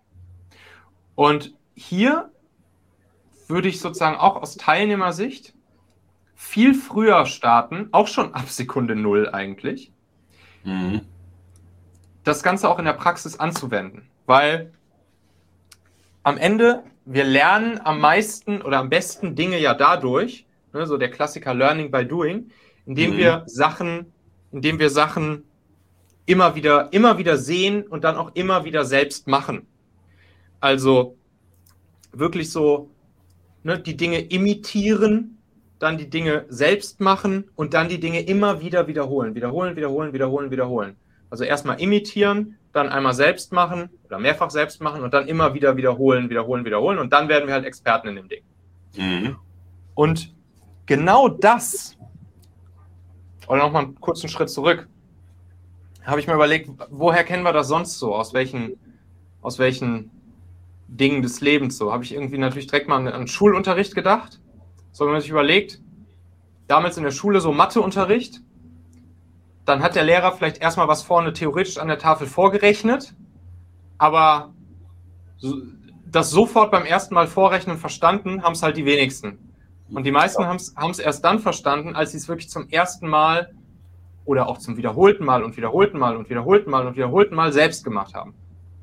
Und hier würde ich sozusagen auch aus Teilnehmersicht viel früher starten, auch schon ab Sekunde null eigentlich, mhm. das Ganze auch in der Praxis anzuwenden. Weil am Ende, wir lernen am meisten oder am besten Dinge ja dadurch, ne, so der Klassiker Learning by Doing, indem mhm. wir Sachen, indem wir Sachen immer wieder, immer wieder sehen und dann auch immer wieder selbst machen. Also wirklich so, ne, die Dinge imitieren, dann die Dinge selbst machen und dann die Dinge immer wieder wiederholen. Wiederholen, wiederholen, wiederholen, wiederholen. Also erstmal imitieren, dann einmal selbst machen oder mehrfach selbst machen und dann immer wieder wiederholen, wiederholen, wiederholen und dann werden wir halt Experten in dem Ding. Mhm. Und genau das, oder nochmal einen kurzen Schritt zurück, habe ich mir überlegt, woher kennen wir das sonst so? Aus welchen, aus welchen Dingen des Lebens so? Habe ich irgendwie natürlich direkt mal an, an Schulunterricht gedacht. So, wenn man sich überlegt, damals in der Schule so Matheunterricht, dann hat der Lehrer vielleicht erstmal was vorne theoretisch an der Tafel vorgerechnet, aber das sofort beim ersten Mal vorrechnen verstanden, haben es halt die wenigsten. Und die meisten haben es erst dann verstanden, als sie es wirklich zum ersten Mal oder auch zum wiederholten Mal und wiederholten Mal und wiederholten Mal und wiederholten Mal selbst gemacht haben.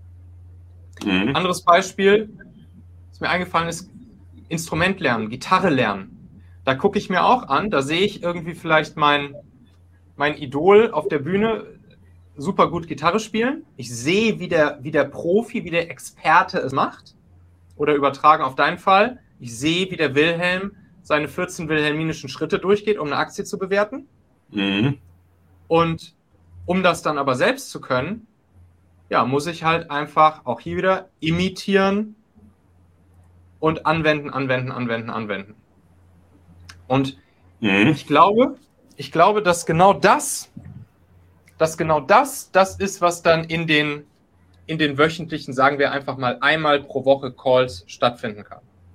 Mhm. Anderes Beispiel, was mir eingefallen ist, Instrument lernen, Gitarre lernen. Da gucke ich mir auch an, da sehe ich irgendwie vielleicht mein, mein Idol auf der Bühne super gut Gitarre spielen. Ich sehe, wie der, wie der Profi, wie der Experte es macht. Oder übertragen auf deinen Fall. Ich sehe, wie der Wilhelm seine vierzehn wilhelminischen Schritte durchgeht, um eine Aktie zu bewerten. Mhm. Und um das dann aber selbst zu können, ja, muss ich halt einfach auch hier wieder imitieren und anwenden, anwenden, anwenden, anwenden. Und mhm. ich glaube, ich glaube, dass genau das, dass genau das, das ist, was dann in den, in den wöchentlichen, sagen wir einfach mal einmal pro Woche Calls stattfinden kann.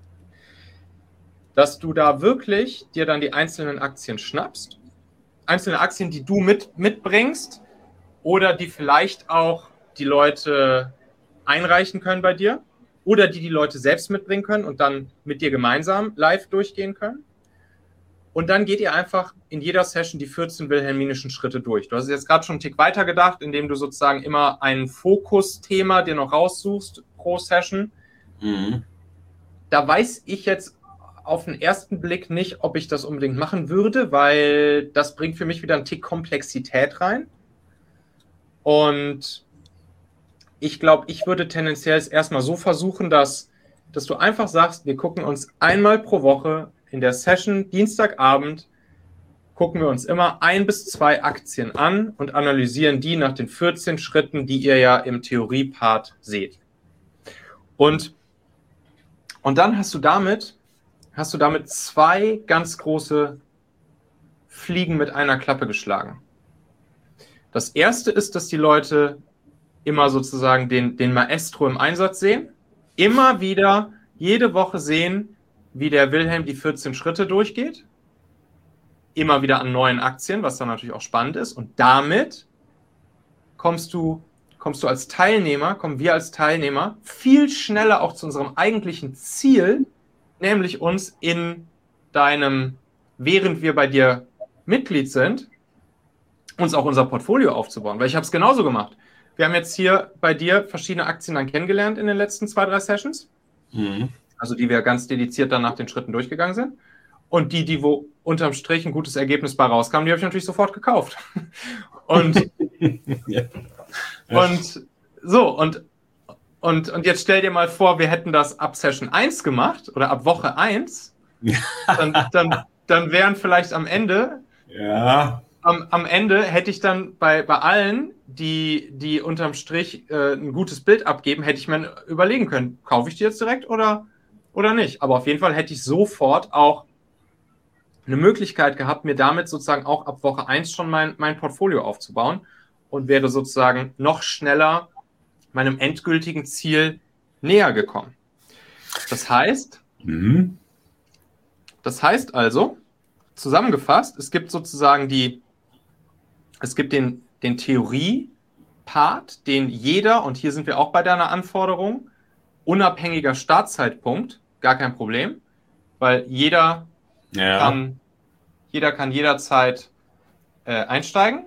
dass du da wirklich dir dann die einzelnen Aktien schnappst, einzelne Aktien, die du mit, mitbringst oder die vielleicht auch die Leute einreichen können bei dir oder die die Leute selbst mitbringen können und dann mit dir gemeinsam live durchgehen können. Und dann geht ihr einfach in jeder Session die vierzehn wilhelminischen Schritte durch. Du hast jetzt gerade schon einen Tick weiter gedacht, indem du sozusagen immer ein Fokusthema dir noch raussuchst pro Session. Mhm. Da weiß ich jetzt auf den ersten Blick nicht, ob ich das unbedingt machen würde, weil das bringt für mich wieder einen Tick Komplexität rein. Und ich glaube, ich würde tendenziell es erstmal so versuchen, dass, dass du einfach sagst, wir gucken uns einmal pro Woche in der Session Dienstagabend, gucken wir uns immer ein bis zwei Aktien an und analysieren die nach den vierzehn Schritten, die ihr ja im Theorie-Part seht. Und, und dann hast du damit, hast du damit zwei ganz große Fliegen mit einer Klappe geschlagen. Das erste ist, dass die Leute immer sozusagen den, den Maestro im Einsatz sehen, immer wieder jede Woche sehen, wie der Wilhelm die vierzehn Schritte durchgeht, immer wieder an neuen Aktien, was dann natürlich auch spannend ist. Und damit kommst du, kommst du als Teilnehmer, kommen wir als Teilnehmer viel schneller auch zu unserem eigentlichen Ziel, nämlich uns in deinem, während wir bei dir Mitglied sind, uns auch unser Portfolio aufzubauen. Weil ich habe es genauso gemacht. Wir haben jetzt hier bei dir verschiedene Aktien dann kennengelernt in den letzten zwei, drei Sessions. Mhm. Also die wir ganz dediziert dann nach den Schritten durchgegangen sind. Und die, die wo unterm Strich ein gutes Ergebnis bei rauskam, die habe ich natürlich sofort gekauft. Und, ja. und so, und, und, und jetzt stell dir mal vor, wir hätten das ab Session eins gemacht oder ab Woche eins, dann, dann, dann wären vielleicht am Ende, ja. am, am Ende hätte ich dann bei, bei allen, die, die unterm Strich äh, ein gutes Bild abgeben, hätte ich mir überlegen können, kaufe ich die jetzt direkt oder oder nicht. Aber auf jeden Fall hätte ich sofort auch eine Möglichkeit gehabt, mir damit sozusagen auch ab Woche eins schon mein, mein Portfolio aufzubauen und wäre sozusagen noch schneller meinem endgültigen Ziel näher gekommen. Das heißt, mhm. das heißt also, zusammengefasst, es gibt sozusagen die, es gibt den, den Theorie-Part, den jeder, und hier sind wir auch bei deiner Anforderung, unabhängiger Startzeitpunkt, gar kein Problem, weil jeder, ja. kann, jeder kann jederzeit äh, einsteigen.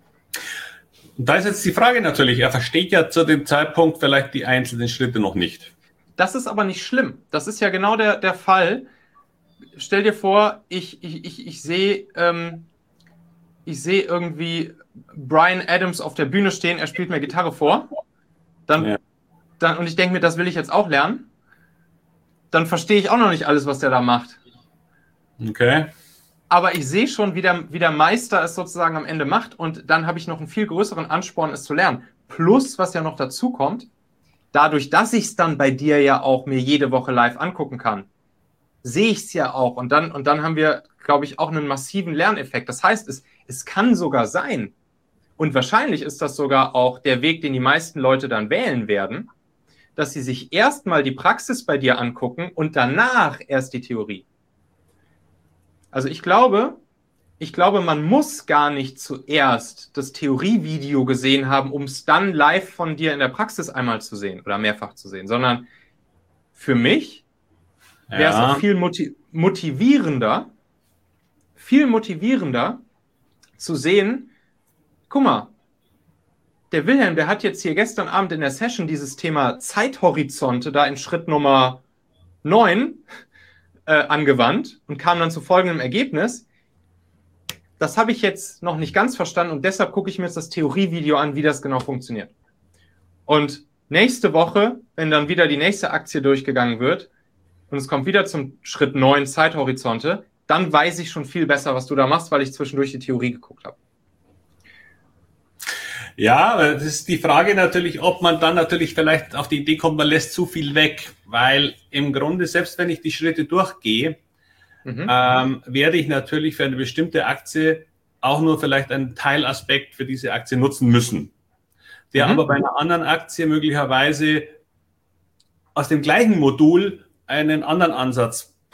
Da ist jetzt die Frage natürlich, er versteht ja zu dem Zeitpunkt vielleicht die einzelnen Schritte noch nicht. Das ist aber nicht schlimm. Das ist ja genau der, der Fall. Stell dir vor, ich, ich, ich, ich sehe ähm, ich sehe irgendwie Bryan Adams auf der Bühne stehen, er spielt mir Gitarre vor. Dann, ja. dann, und ich denke mir, das will ich jetzt auch lernen. Dann verstehe ich auch noch nicht alles, was der da macht. Okay. Aber ich sehe schon, wie der, wie der Meister es sozusagen am Ende macht und dann habe ich noch einen viel größeren Ansporn, es zu lernen. Plus, was ja noch dazu kommt, dadurch, dass ich es dann bei dir ja auch mir jede Woche live angucken kann, sehe ich es ja auch und dann, und dann haben wir, glaube ich, auch einen massiven Lerneffekt. Das heißt, es, es kann sogar sein und wahrscheinlich ist das sogar auch der Weg, den die meisten Leute dann wählen werden, dass sie sich erstmal die Praxis bei dir angucken und danach erst die Theorie. Also ich glaube, ich glaube, man muss gar nicht zuerst das Theorievideo gesehen haben, um es dann live von dir in der Praxis einmal zu sehen oder mehrfach zu sehen, sondern für mich wäre es ja. auch viel motiv- motivierender, viel motivierender zu sehen, guck mal, der Wilhelm, der hat jetzt hier gestern Abend in der Session dieses Thema Zeithorizonte da in Schritt Nummer neun äh, angewandt und kam dann zu folgendem Ergebnis. Das habe ich jetzt noch nicht ganz verstanden und deshalb gucke ich mir jetzt das Theorievideo an, wie das genau funktioniert. Und nächste Woche, wenn dann wieder die nächste Aktie durchgegangen wird und es kommt wieder zum Schritt neun Zeithorizonte, dann weiß ich schon viel besser, was du da machst, weil ich zwischendurch die Theorie geguckt habe. Ja, das ist die Frage natürlich, ob man dann natürlich vielleicht auf die Idee kommt, man lässt zu viel weg, weil im Grunde, selbst wenn ich die Schritte durchgehe, mhm. ähm, werde ich natürlich für eine bestimmte Aktie auch nur vielleicht einen Teilaspekt für diese Aktie nutzen müssen, der mhm. aber bei einer anderen Aktie möglicherweise aus dem gleichen Modul einen anderen Ansatzpunkt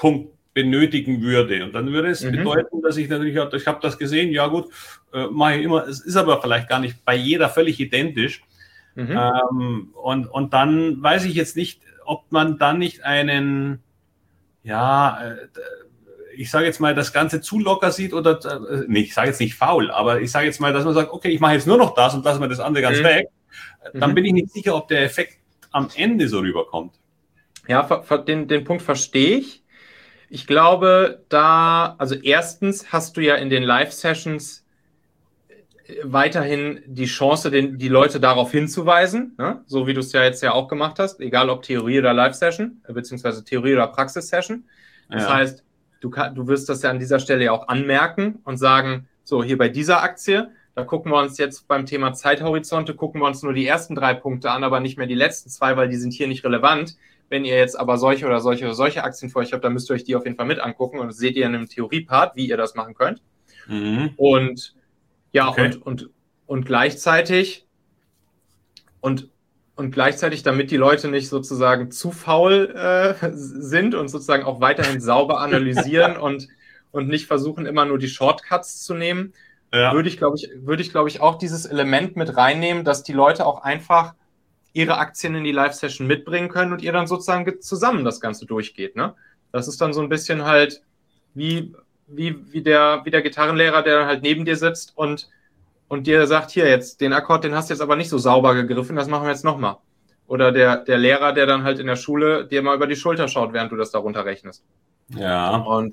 benötigen würde. Und dann würde es mhm. bedeuten, dass ich natürlich, ich habe das gesehen, ja gut, äh, mache ich immer, es ist aber vielleicht gar nicht bei jeder völlig identisch. Mhm. Ähm, und, und dann weiß ich jetzt nicht, ob man dann nicht einen, ja, äh, ich sage jetzt mal, das Ganze zu locker sieht oder, äh, nee, ich sage jetzt nicht faul, aber ich sage jetzt mal, dass man sagt, okay, ich mache jetzt nur noch das und lasse mir das andere ganz mhm. weg. Dann mhm. bin ich nicht sicher, ob der Effekt am Ende so rüberkommt. Ja, den, den Punkt verstehe ich. Ich glaube, da, also erstens hast du ja in den Live-Sessions weiterhin die Chance, den, die Leute darauf hinzuweisen, ne? So wie du es ja jetzt ja auch gemacht hast, egal ob Theorie oder Live-Session, beziehungsweise Theorie oder Praxis-Session. Das ja. heißt, du, kann, du wirst das ja an dieser Stelle ja auch anmerken und sagen, so hier bei dieser Aktie, da gucken wir uns jetzt beim Thema Zeithorizonte, gucken wir uns nur die ersten drei Punkte an, aber nicht mehr die letzten zwei, weil die sind hier nicht relevant. Wenn ihr jetzt aber solche oder solche oder solche Aktien für euch habt, dann müsst ihr euch die auf jeden Fall mit angucken und das seht ihr in einem Theoriepart, wie ihr das machen könnt. Mhm. Und ja, okay. und, und, und gleichzeitig und, und gleichzeitig, damit die Leute nicht sozusagen zu faul äh, sind und sozusagen auch weiterhin sauber analysieren und, und nicht versuchen, immer nur die Shortcuts zu nehmen, ja. würde ich, glaube ich, würde ich, glaube ich, auch dieses Element mit reinnehmen, dass die Leute auch einfach ihre Aktien in die Live-Session mitbringen können und ihr dann sozusagen zusammen das Ganze durchgeht. Ne? Das ist dann so ein bisschen halt wie, wie, wie, der, wie der Gitarrenlehrer, der dann halt neben dir sitzt und, und dir sagt, hier jetzt, den Akkord, den hast du jetzt aber nicht so sauber gegriffen, das machen wir jetzt nochmal. Oder der, der Lehrer, der dann halt in der Schule dir mal über die Schulter schaut, während du das darunter rechnest. Ja. Und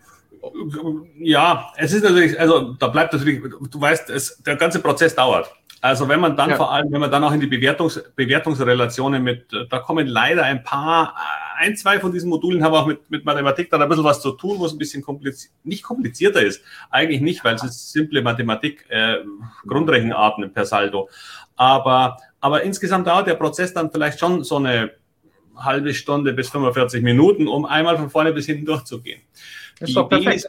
ja, es ist natürlich, also da bleibt natürlich, du weißt, es, der ganze Prozess dauert. Also wenn man dann ja. vor allem, wenn man dann auch in die Bewertungs, Bewertungsrelationen mit, da kommen leider ein paar, ein, zwei von diesen Modulen haben auch mit, mit Mathematik dann ein bisschen was zu tun, wo es ein bisschen kompliziert, nicht komplizierter ist. Eigentlich nicht, weil es ist simple Mathematik, äh, Grundrechenarten per Saldo. Aber, aber insgesamt dauert der Prozess dann vielleicht schon so eine halbe Stunde bis fünfundvierzig Minuten, um einmal von vorne bis hinten durchzugehen. Das ist doch perfekt.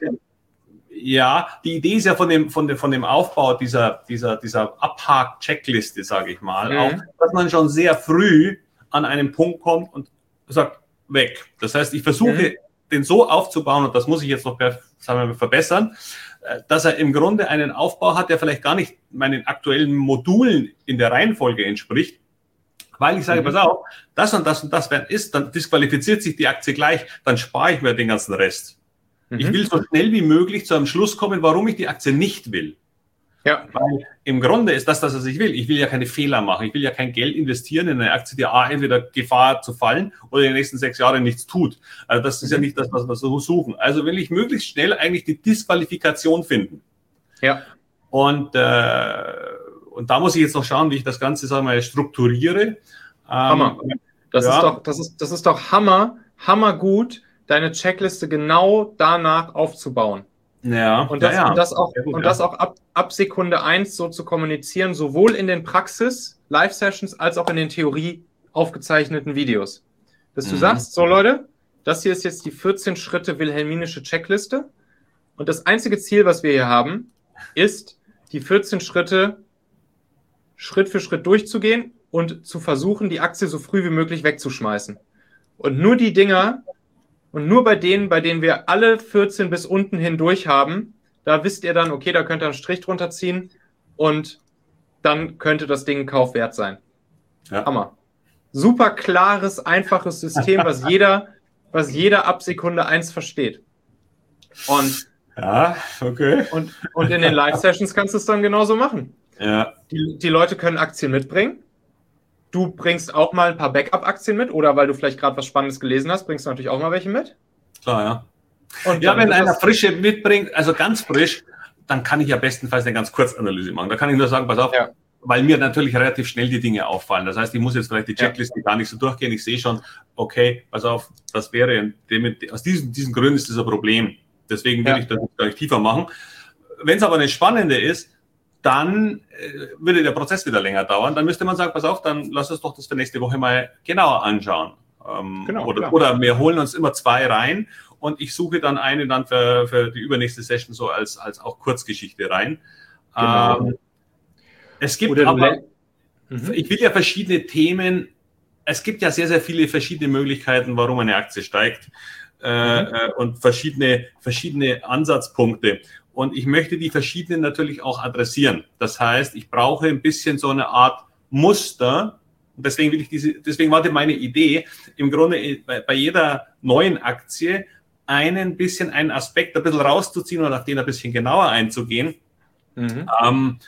Ja, die Idee ist ja von dem, von dem, von dem Aufbau dieser, dieser, dieser Abhak-Checkliste, sage ich mal, mhm. auch, dass man schon sehr früh an einen Punkt kommt und sagt, weg. Das heißt, ich versuche, mhm. den so aufzubauen, und das muss ich jetzt noch sagen wir mal, verbessern, dass er im Grunde einen Aufbau hat, der vielleicht gar nicht meinen aktuellen Modulen in der Reihenfolge entspricht, weil ich sage, mhm. pass auf, das und das und das wenn ist, dann disqualifiziert sich die Aktie gleich, dann spare ich mir den ganzen Rest. Mhm. Ich will so schnell wie möglich zu einem Schluss kommen, warum ich die Aktie nicht will. Ja. Weil im Grunde ist das, das, was ich will. Ich will ja keine Fehler machen. Ich will ja kein Geld investieren in eine Aktie, die A, entweder Gefahr zu fallen oder in den nächsten sechs Jahren nichts tut. Also das ist mhm. ja nicht das, was wir so suchen. Also will ich möglichst schnell eigentlich die Disqualifikation finden. Ja. Und, äh, und da muss ich jetzt noch schauen, wie ich das Ganze, sagen wir mal, strukturiere. Hammer. Ähm, das, ja. ist doch, das, ist, das ist doch Hammer, hammergut, deine Checkliste genau danach aufzubauen. Ja, und das, ja, ja. Und das auch, gut, und ja. das auch ab, ab Sekunde eins so zu kommunizieren, sowohl in den Praxis-Live-Sessions als auch in den Theorie aufgezeichneten Videos. Dass du mhm. sagst, so Leute, das hier ist jetzt die vierzehn Schritte wilhelminische Checkliste und das einzige Ziel, was wir hier haben, ist, die vierzehn Schritte Schritt für Schritt durchzugehen und zu versuchen, die Aktie so früh wie möglich wegzuschmeißen. Und nur die Dinger, und nur bei denen, bei denen wir alle vierzehn bis unten hindurch haben, da wisst ihr dann, okay, da könnt ihr einen Strich drunter ziehen und dann könnte das Ding Kauf wert sein. Ja. Hammer. Super klares, einfaches System, was jeder, was jeder ab Sekunde eins versteht. Und, ja, okay. Und, und in den Live-Sessions kannst du es dann genauso machen. Ja. Die, die Leute können Aktien mitbringen. Du bringst auch mal ein paar Backup-Aktien mit oder weil du vielleicht gerade was Spannendes gelesen hast, bringst du natürlich auch mal welche mit. Klar, ja. Und ja, wenn einer frische mitbringt, also ganz frisch, dann kann ich ja bestenfalls eine ganz Kurzanalyse machen. Da kann ich nur sagen, pass auf, ja. weil mir natürlich relativ schnell die Dinge auffallen. Das heißt, ich muss jetzt vielleicht die Checkliste ja. gar nicht so durchgehen. Ich sehe schon, okay, pass auf, das wäre, aus diesen, diesen Gründen ist das ein Problem. Deswegen will ja. ich das gar nicht tiefer machen. Wenn es aber eine spannende ist, dann äh, würde der Prozess wieder länger dauern. Dann müsste man sagen, pass auf, dann lass uns doch das für nächste Woche mal genauer anschauen. Ähm, genau, oder, oder wir holen uns immer zwei rein und ich suche dann eine dann für, für die übernächste Session so als, als auch Kurzgeschichte rein. Genau. Ähm, es gibt aber, mhm. ich will ja verschiedene Themen es gibt ja sehr, sehr viele verschiedene Möglichkeiten, warum eine Aktie steigt äh, mhm. äh, und verschiedene, verschiedene Ansatzpunkte. Und ich möchte die verschiedenen natürlich auch adressieren. Das heißt, ich brauche ein bisschen so eine Art Muster. Und deswegen will ich diese, deswegen war meine Idee, im Grunde bei, bei jeder neuen Aktie einen bisschen einen Aspekt ein bisschen rauszuziehen und auf den ein bisschen genauer einzugehen. Mhm. Ähm,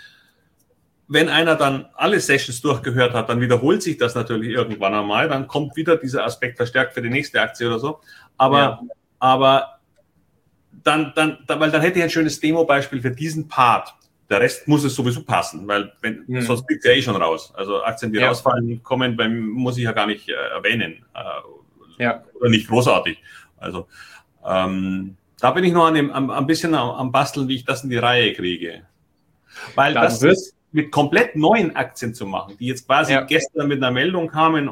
Wenn einer dann alle Sessions durchgehört hat, dann wiederholt sich das natürlich irgendwann einmal. Dann kommt wieder dieser Aspekt verstärkt für die nächste Aktie oder so. Aber, ja. aber dann, dann, dann, weil dann hätte ich ein schönes Demo-Beispiel für diesen Part. Der Rest muss es sowieso passen, weil wenn, mhm. sonst fliegt es ja eh schon raus. Also Aktien, die ja. rausfallen, kommen, beim, muss ich ja gar nicht äh, erwähnen. Äh, ja. Oder nicht großartig. Also ähm, da bin ich noch an dem, am, ein bisschen am, am Basteln, wie ich das in die Reihe kriege. Weil dann das ist mit komplett neuen Aktien zu machen, die jetzt quasi ja. gestern mit einer Meldung kamen,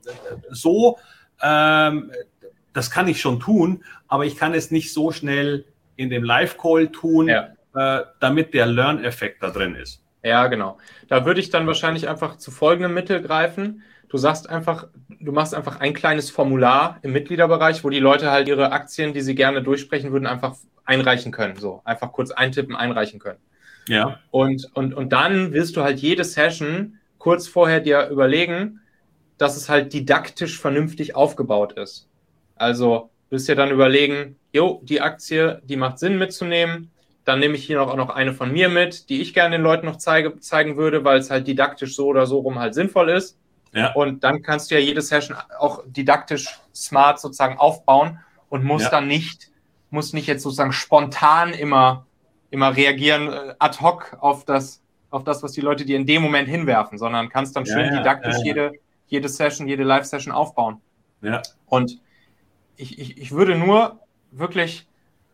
so, ähm, das kann ich schon tun, aber ich kann es nicht so schnell in dem Live-Call tun, ja. äh, damit der Learn-Effekt da drin ist. Ja, genau. Da würde ich dann wahrscheinlich einfach zu folgendem Mittel greifen. Du sagst einfach, du machst einfach ein kleines Formular im Mitgliederbereich, wo die Leute halt ihre Aktien, die sie gerne durchsprechen würden, einfach einreichen können. So, einfach kurz eintippen, einreichen können. Ja. Und, und, und dann wirst du halt jede Session kurz vorher dir überlegen, dass es halt didaktisch vernünftig aufgebaut ist. Also wirst dir dann überlegen, jo, die Aktie, die macht Sinn mitzunehmen. Dann nehme ich hier noch, auch noch eine von mir mit, die ich gerne den Leuten noch zeige, zeigen würde, weil es halt didaktisch so oder so rum halt sinnvoll ist. Ja. Und dann kannst du ja jede Session auch didaktisch smart sozusagen aufbauen und musst ja. dann nicht, musst nicht jetzt sozusagen spontan immer immer reagieren äh, ad hoc auf das, auf das, was die Leute dir in dem Moment hinwerfen, sondern kannst dann schön ja, ja, didaktisch ja, ja. jede, jede Session, jede Live-Session aufbauen. Ja. Und ich, ich, ich würde nur wirklich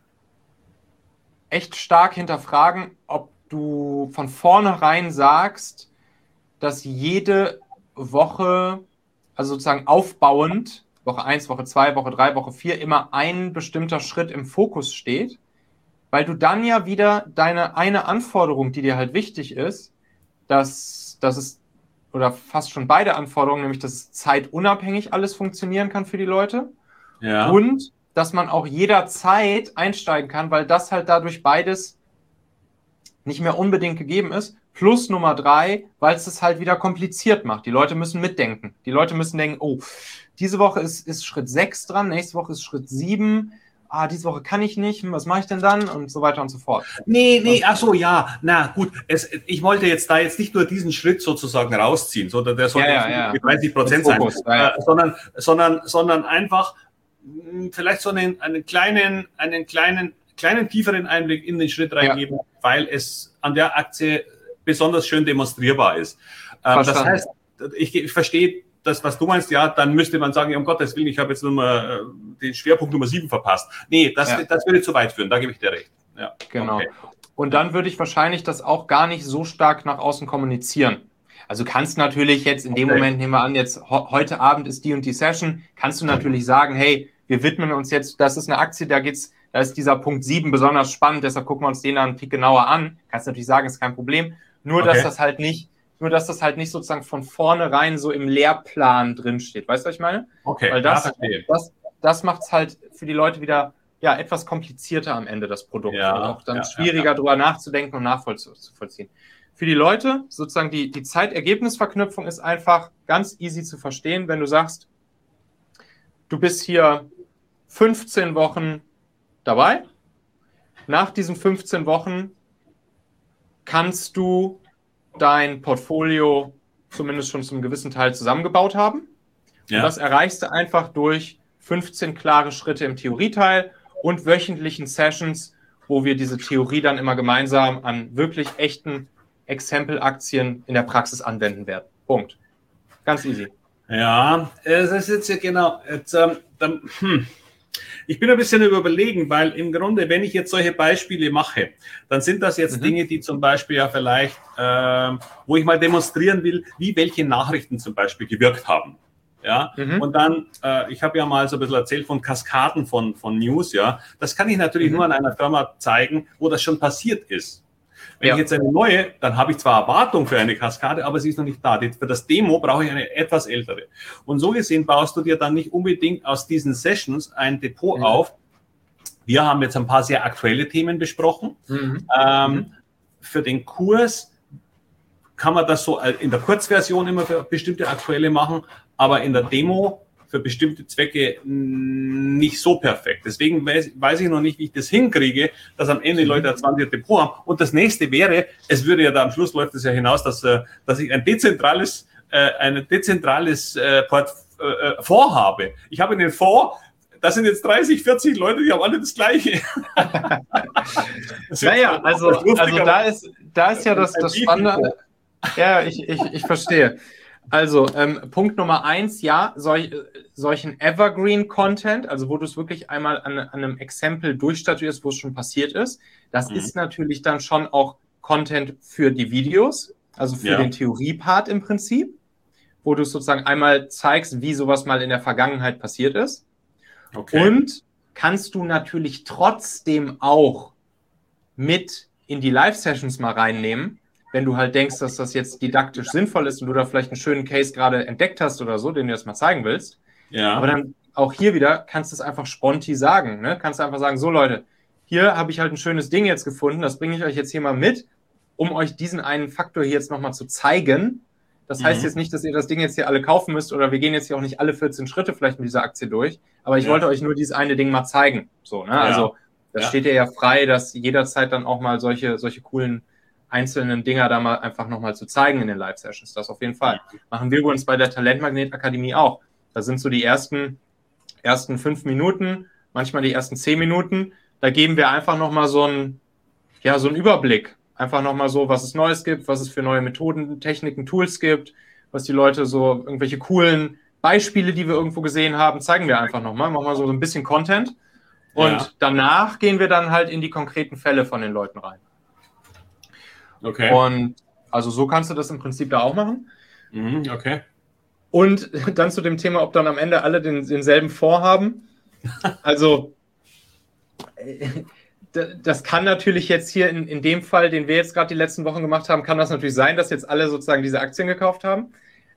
echt stark hinterfragen, ob du von vornherein sagst, dass jede Woche, also sozusagen aufbauend, Woche eins, Woche zwei, Woche drei, Woche vier, immer ein bestimmter Schritt im Fokus steht, weil du dann ja wieder deine eine Anforderung, die dir halt wichtig ist, dass, dass es, oder fast schon beide Anforderungen, nämlich dass es zeitunabhängig alles funktionieren kann für die Leute ja. und dass man auch jederzeit einsteigen kann, weil das halt dadurch beides nicht mehr unbedingt gegeben ist. Plus Nummer drei, weil es es halt wieder kompliziert macht. Die Leute müssen mitdenken. Die Leute müssen denken, oh, diese Woche ist, ist Schritt sechs dran, nächste Woche ist Schritt sieben, ah, diese Woche kann ich nicht, was mache ich denn dann? Und so weiter und so fort. Nee, nee, ach so, ja, na gut, es, ich wollte jetzt da jetzt nicht nur diesen Schritt sozusagen rausziehen, sondern der sollte ja, ja, ja. dreißig Prozent sein, ja, ja. Äh, sondern, sondern, sondern einfach mh, vielleicht so einen, einen kleinen, einen kleinen, kleinen tieferen Einblick in den Schritt reingeben, ja. weil es an der Aktie besonders schön demonstrierbar ist. Ähm, das heißt, ich, ich verstehe das, was du meinst, ja, dann müsste man sagen, ja, um Gottes Willen, ich habe jetzt Nummer, den Schwerpunkt Nummer sieben verpasst. Nee, das, ja. das würde zu weit führen, da gebe ich dir recht. Ja. Genau. Okay. Und dann würde ich wahrscheinlich das auch gar nicht so stark nach außen kommunizieren. Also du kannst natürlich jetzt in dem okay. Moment, nehmen wir an, jetzt heute Abend ist die und die Session, kannst du natürlich sagen, hey, wir widmen uns jetzt, das ist eine Aktie, da geht's, da ist dieser Punkt sieben besonders spannend, deshalb gucken wir uns den dann einen Tick genauer an. Kannst natürlich sagen, ist kein Problem. Nur, okay. dass das halt nicht Nur, dass das halt nicht sozusagen von vornherein so im Lehrplan drinsteht. Weißt du, was ich meine? Okay, weil das, das, das macht es halt für die Leute wieder ja, etwas komplizierter am Ende, das Produkt. Ja, und auch dann ja, schwieriger, ja, ja. drüber nachzudenken und nachvollziehen. Für die Leute, sozusagen die, die Zeitergebnisverknüpfung ist einfach ganz easy zu verstehen, wenn du sagst, du bist hier fünfzehn Wochen dabei. Nach diesen fünfzehn Wochen kannst du dein Portfolio zumindest schon zum gewissen Teil zusammengebaut haben. Ja. Und das erreichst du einfach durch fünfzehn klare Schritte im Theorieteil und wöchentlichen Sessions, wo wir diese Theorie dann immer gemeinsam an wirklich echten Exempel-Aktien in der Praxis anwenden werden. Punkt. Ganz easy. Ja, es ist jetzt ja genau. Jetzt, ähm, dann, hm. Ich bin ein bisschen überlegen, weil im Grunde, wenn ich jetzt solche Beispiele mache, dann sind das jetzt mhm. Dinge, die zum Beispiel ja vielleicht, äh, wo ich mal demonstrieren will, wie welche Nachrichten zum Beispiel gewirkt haben. Ja, mhm. und dann, äh, ich habe ja mal so ein bisschen erzählt von Kaskaden von, von News, ja. Das kann ich natürlich mhm. nur an einer Firma zeigen, wo das schon passiert ist. Wenn ja. ich jetzt eine neue, dann habe ich zwar Erwartung für eine Kaskade, aber sie ist noch nicht da. Für das Demo brauche ich eine etwas ältere. Und so gesehen baust du dir dann nicht unbedingt aus diesen Sessions ein Depot mhm. auf. Wir haben jetzt ein paar sehr aktuelle Themen besprochen. Mhm. Ähm, mhm. Für den Kurs kann man das so in der Kurzversion immer für bestimmte aktuelle machen, aber in der Demo für bestimmte Zwecke nicht so perfekt. Deswegen weiß, weiß ich noch nicht, wie ich das hinkriege, dass am Ende die Leute ein zwanziger Depot haben. Und das nächste wäre, es würde ja da am Schluss läuft es ja hinaus, dass, dass ich ein dezentrales, äh, ein dezentrales äh, Port, äh, Fonds habe. Ich habe einen Fonds, das sind jetzt dreißig, vierzig Leute, die haben alle das Gleiche. Naja, also, also da ist, da ist ja das, das Spannende. Ja, ich, ich, ich verstehe. Also, ähm, Punkt Nummer eins, ja, solch, solchen Evergreen-Content, also wo du es wirklich einmal an, an einem Exempel durchstatuierst, wo es schon passiert ist, das mhm. ist natürlich dann schon auch Content für die Videos, also für ja. den Theorie-Part im Prinzip, wo du sozusagen einmal zeigst, wie sowas mal in der Vergangenheit passiert ist. Okay. Und kannst du natürlich trotzdem auch mit in die Live-Sessions mal reinnehmen, wenn du halt denkst, dass das jetzt didaktisch sinnvoll ist und du da vielleicht einen schönen Case gerade entdeckt hast oder so, den du jetzt mal zeigen willst. Ja. Aber dann auch hier wieder kannst du es einfach sponti sagen. Ne? Kannst du einfach sagen, so Leute, hier habe ich halt ein schönes Ding jetzt gefunden, das bringe ich euch jetzt hier mal mit, um euch diesen einen Faktor hier jetzt nochmal zu zeigen. Das heißt mhm. jetzt nicht, dass ihr das Ding jetzt hier alle kaufen müsst oder wir gehen jetzt hier auch nicht alle vierzehn Schritte vielleicht mit dieser Aktie durch, aber ich ja. wollte euch nur dieses eine Ding mal zeigen. So, ne? Ja. Also das ja. steht dir ja frei, dass jederzeit dann auch mal solche, solche coolen einzelnen Dinger da mal einfach nochmal zu zeigen in den Live-Sessions. Das auf jeden Fall. Machen wir uns bei der Talentmagnet-Akademie auch. Da sind so die ersten, ersten fünf Minuten, manchmal die ersten zehn Minuten. Da geben wir einfach nochmal so einen, ja, so einen Überblick. Einfach nochmal so, was es Neues gibt, was es für neue Methoden, Techniken, Tools gibt, was die Leute so, irgendwelche coolen Beispiele, die wir irgendwo gesehen haben, zeigen wir einfach nochmal. Machen wir so ein bisschen Content. Und ja. danach gehen wir dann halt in die konkreten Fälle von den Leuten rein. Okay. Und also so kannst du das im Prinzip da auch machen. Mhm, okay. Und dann zu dem Thema, ob dann am Ende alle den, denselben Fonds haben. Also das kann natürlich jetzt hier in, in dem Fall, den wir jetzt gerade die letzten Wochen gemacht haben, kann das natürlich sein, dass jetzt alle sozusagen diese Aktien gekauft haben.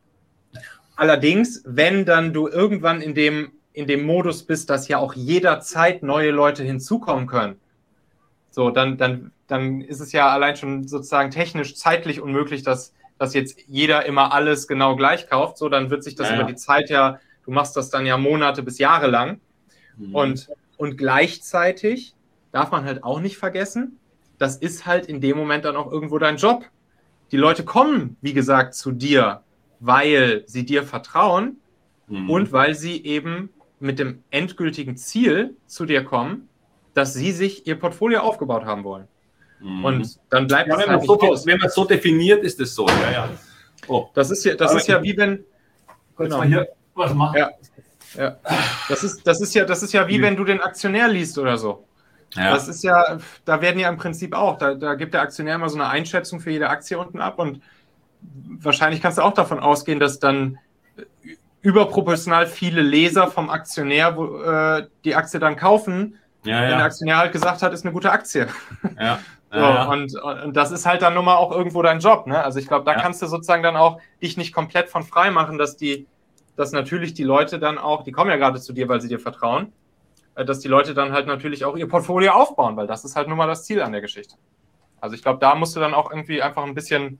Allerdings, wenn dann du irgendwann in dem, in dem Modus bist, dass ja auch jederzeit neue Leute hinzukommen können, so, dann, dann, dann ist es ja allein schon sozusagen technisch zeitlich unmöglich, dass, dass jetzt jeder immer alles genau gleich kauft. So, dann wird sich das ja, über ja. die Zeit ja, du machst das dann ja Monate bis Jahre lang. Mhm. Und, und gleichzeitig darf man halt auch nicht vergessen, das ist halt in dem Moment dann auch irgendwo dein Job. Die Leute kommen, wie gesagt, zu dir, weil sie dir vertrauen mhm. und weil sie eben mit dem endgültigen Ziel zu dir kommen, dass sie sich ihr Portfolio aufgebaut haben wollen. Mhm. Und dann bleibt ja, es halt so, wenn man es so definiert, ist es so. Ja, ja. Oh. Das ist ja, das ist ja wie wenn... Genau. Hier was machen. Ja. Ja. Das ist, das ist ja, das ist ja wie mhm. wenn du den Aktionär liest oder so. Ja. Das ist ja, da werden ja im Prinzip auch, da, da gibt der Aktionär immer so eine Einschätzung für jede Aktie unten ab und wahrscheinlich kannst du auch davon ausgehen, dass dann überproportional viele Leser vom Aktionär wo, äh, die Aktie dann kaufen, ja, ja. wenn der Aktionär halt gesagt hat, ist eine gute Aktie. Ja. So, ja, ja. Und, und das ist halt dann nun mal auch irgendwo dein Job. Ne? Also ich glaube, da ja. kannst du sozusagen dann auch dich nicht komplett von frei machen, dass die, dass natürlich die Leute dann auch, die kommen ja gerade zu dir, weil sie dir vertrauen, dass die Leute dann halt natürlich auch ihr Portfolio aufbauen, weil das ist halt nun mal das Ziel an der Geschichte. Also ich glaube, da musst du dann auch irgendwie einfach ein bisschen...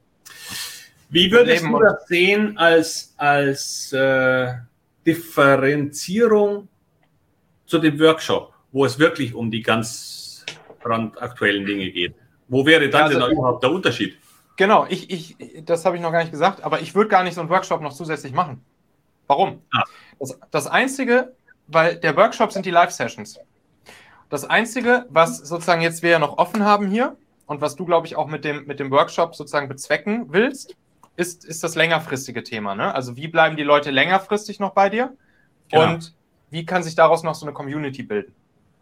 Wie würdest du das sehen als, als äh, Differenzierung zu dem Workshop, wo es wirklich um die ganz brandaktuellen Dinge geht? Wo wäre dann also, denn überhaupt der Unterschied? Genau, ich, ich, das habe ich noch gar nicht gesagt, aber ich würde gar nicht so einen Workshop noch zusätzlich machen. Warum? Ah. Das, das Einzige, weil der Workshop sind die Live-Sessions. Das Einzige, was sozusagen jetzt wir ja noch offen haben hier und was du, glaube ich, auch mit dem, mit dem Workshop sozusagen bezwecken willst, ist, ist das längerfristige Thema. Ne? Also wie bleiben die Leute längerfristig noch bei dir? Genau. Und wie kann sich daraus noch so eine Community bilden?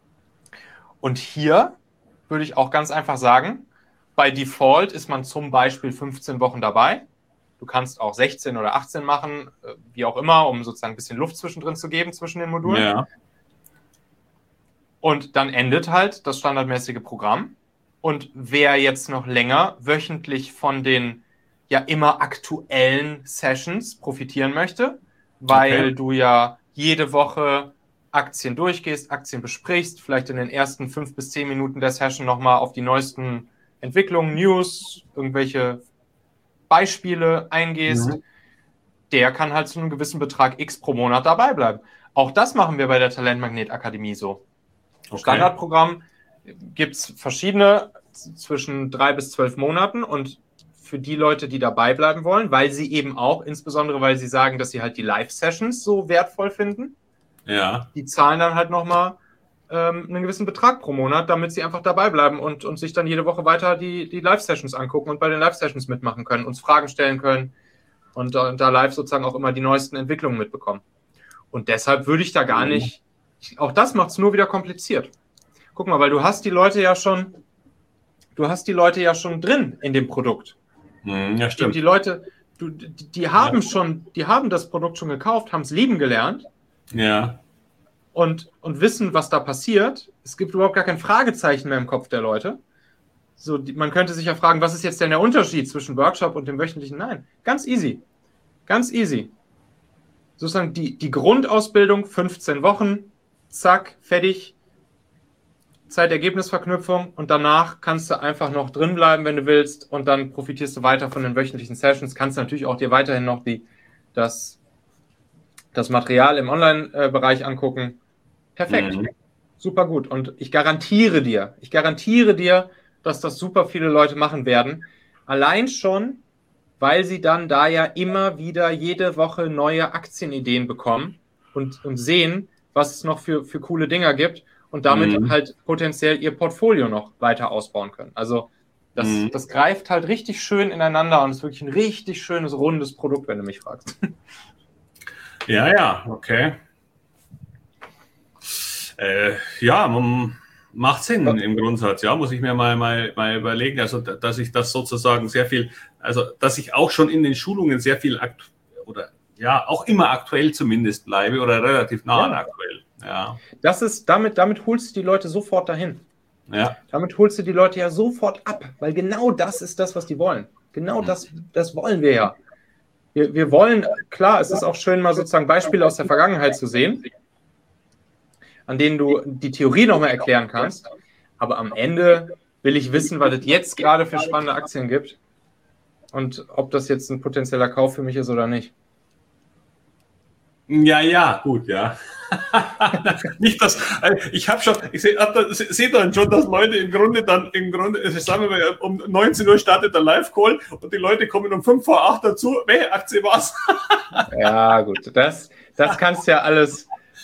Und hier würde ich auch ganz einfach sagen, bei Default ist man zum Beispiel fünfzehn Wochen dabei. Du kannst auch sechzehn oder achtzehn machen, wie auch immer, um sozusagen ein bisschen Luft zwischendrin zu geben zwischen den Modulen. Ja. Und dann endet halt das standardmäßige Programm. Und wer jetzt noch länger wöchentlich von den ja immer aktuellen Sessions profitieren möchte, weil okay. du ja jede Woche Aktien durchgehst, Aktien besprichst, vielleicht in den ersten fünf bis zehn Minuten der Session nochmal auf die neuesten Entwicklungen, News, irgendwelche Beispiele eingehst, mhm. der kann halt zu einem gewissen Betrag X pro Monat dabei bleiben. Auch das machen wir bei der Talentmagnet Akademie so. Okay. Standardprogramm gibt es verschiedene zwischen drei bis zwölf Monaten und für die Leute, die dabei bleiben wollen, weil sie eben auch, insbesondere weil sie sagen, dass sie halt die Live-Sessions so wertvoll finden, ja. die zahlen dann halt nochmal ähm, einen gewissen Betrag pro Monat, damit sie einfach dabei bleiben und, und sich dann jede Woche weiter die, die Live-Sessions angucken und bei den Live-Sessions mitmachen können, uns Fragen stellen können und, und da live sozusagen auch immer die neuesten Entwicklungen mitbekommen. Und deshalb würde ich da gar nicht, auch das macht es nur wieder kompliziert. Guck mal, weil du hast die Leute ja schon, du hast die Leute ja schon drin in dem Produkt. Ja, stimmt. Die, die Leute, du, die, die haben ja. schon, die haben das Produkt schon gekauft, haben es lieben gelernt. Ja. Und, und wissen, was da passiert. Es gibt überhaupt gar kein Fragezeichen mehr im Kopf der Leute. So, die, man könnte sich ja fragen, was ist jetzt denn der Unterschied zwischen Workshop und dem wöchentlichen? Nein, ganz easy. Ganz easy. Sozusagen die, die Grundausbildung, fünfzehn Wochen, zack, fertig. Zeitergebnisverknüpfung und danach kannst du einfach noch drin bleiben, wenn du willst, und dann profitierst du weiter von den wöchentlichen Sessions. Kannst natürlich auch dir weiterhin noch die, das, das Material im Online-Bereich angucken. Perfekt. Mhm. Super gut. Und ich garantiere dir, ich garantiere dir, dass das super viele Leute machen werden. Allein schon, weil sie dann da ja immer wieder jede Woche neue Aktienideen bekommen und, und sehen, was es noch für, für coole Dinger gibt. Und damit mhm. halt potenziell ihr Portfolio noch weiter ausbauen können. Also das, mhm. das greift halt richtig schön ineinander und ist wirklich ein richtig schönes, rundes Produkt, wenn du mich fragst. Ja, ja, okay. Äh, ja, macht Sinn ja. im Grundsatz. Ja, muss ich mir mal, mal, mal überlegen. Also, dass ich das sozusagen sehr viel, also, dass ich auch schon in den Schulungen sehr viel akt oder ja, auch immer aktuell zumindest bleibe oder relativ nah an ja. aktuell. Ja. Das ist, damit, damit holst du die Leute sofort dahin. Ja. Damit holst du die Leute ja sofort ab, weil genau das ist das, was die wollen. Genau das, das wollen wir ja. Wir, wir wollen, klar, es ist auch schön, mal sozusagen Beispiele aus der Vergangenheit zu sehen, an denen du die Theorie nochmal erklären kannst. Aber am Ende will ich wissen, was es jetzt gerade für spannende Aktien gibt und ob das jetzt ein potenzieller Kauf für mich ist oder nicht. Ja, ja, gut, ja. Nicht das, ich habe schon, ich sehe seh dann schon, dass Leute im Grunde dann, im Grunde, sagen wir mal, um neunzehn Uhr startet der Live-Call und die Leute kommen um fünf vor acht dazu, welche Aktie war's? Ja, gut, das, das kannst du ja alles.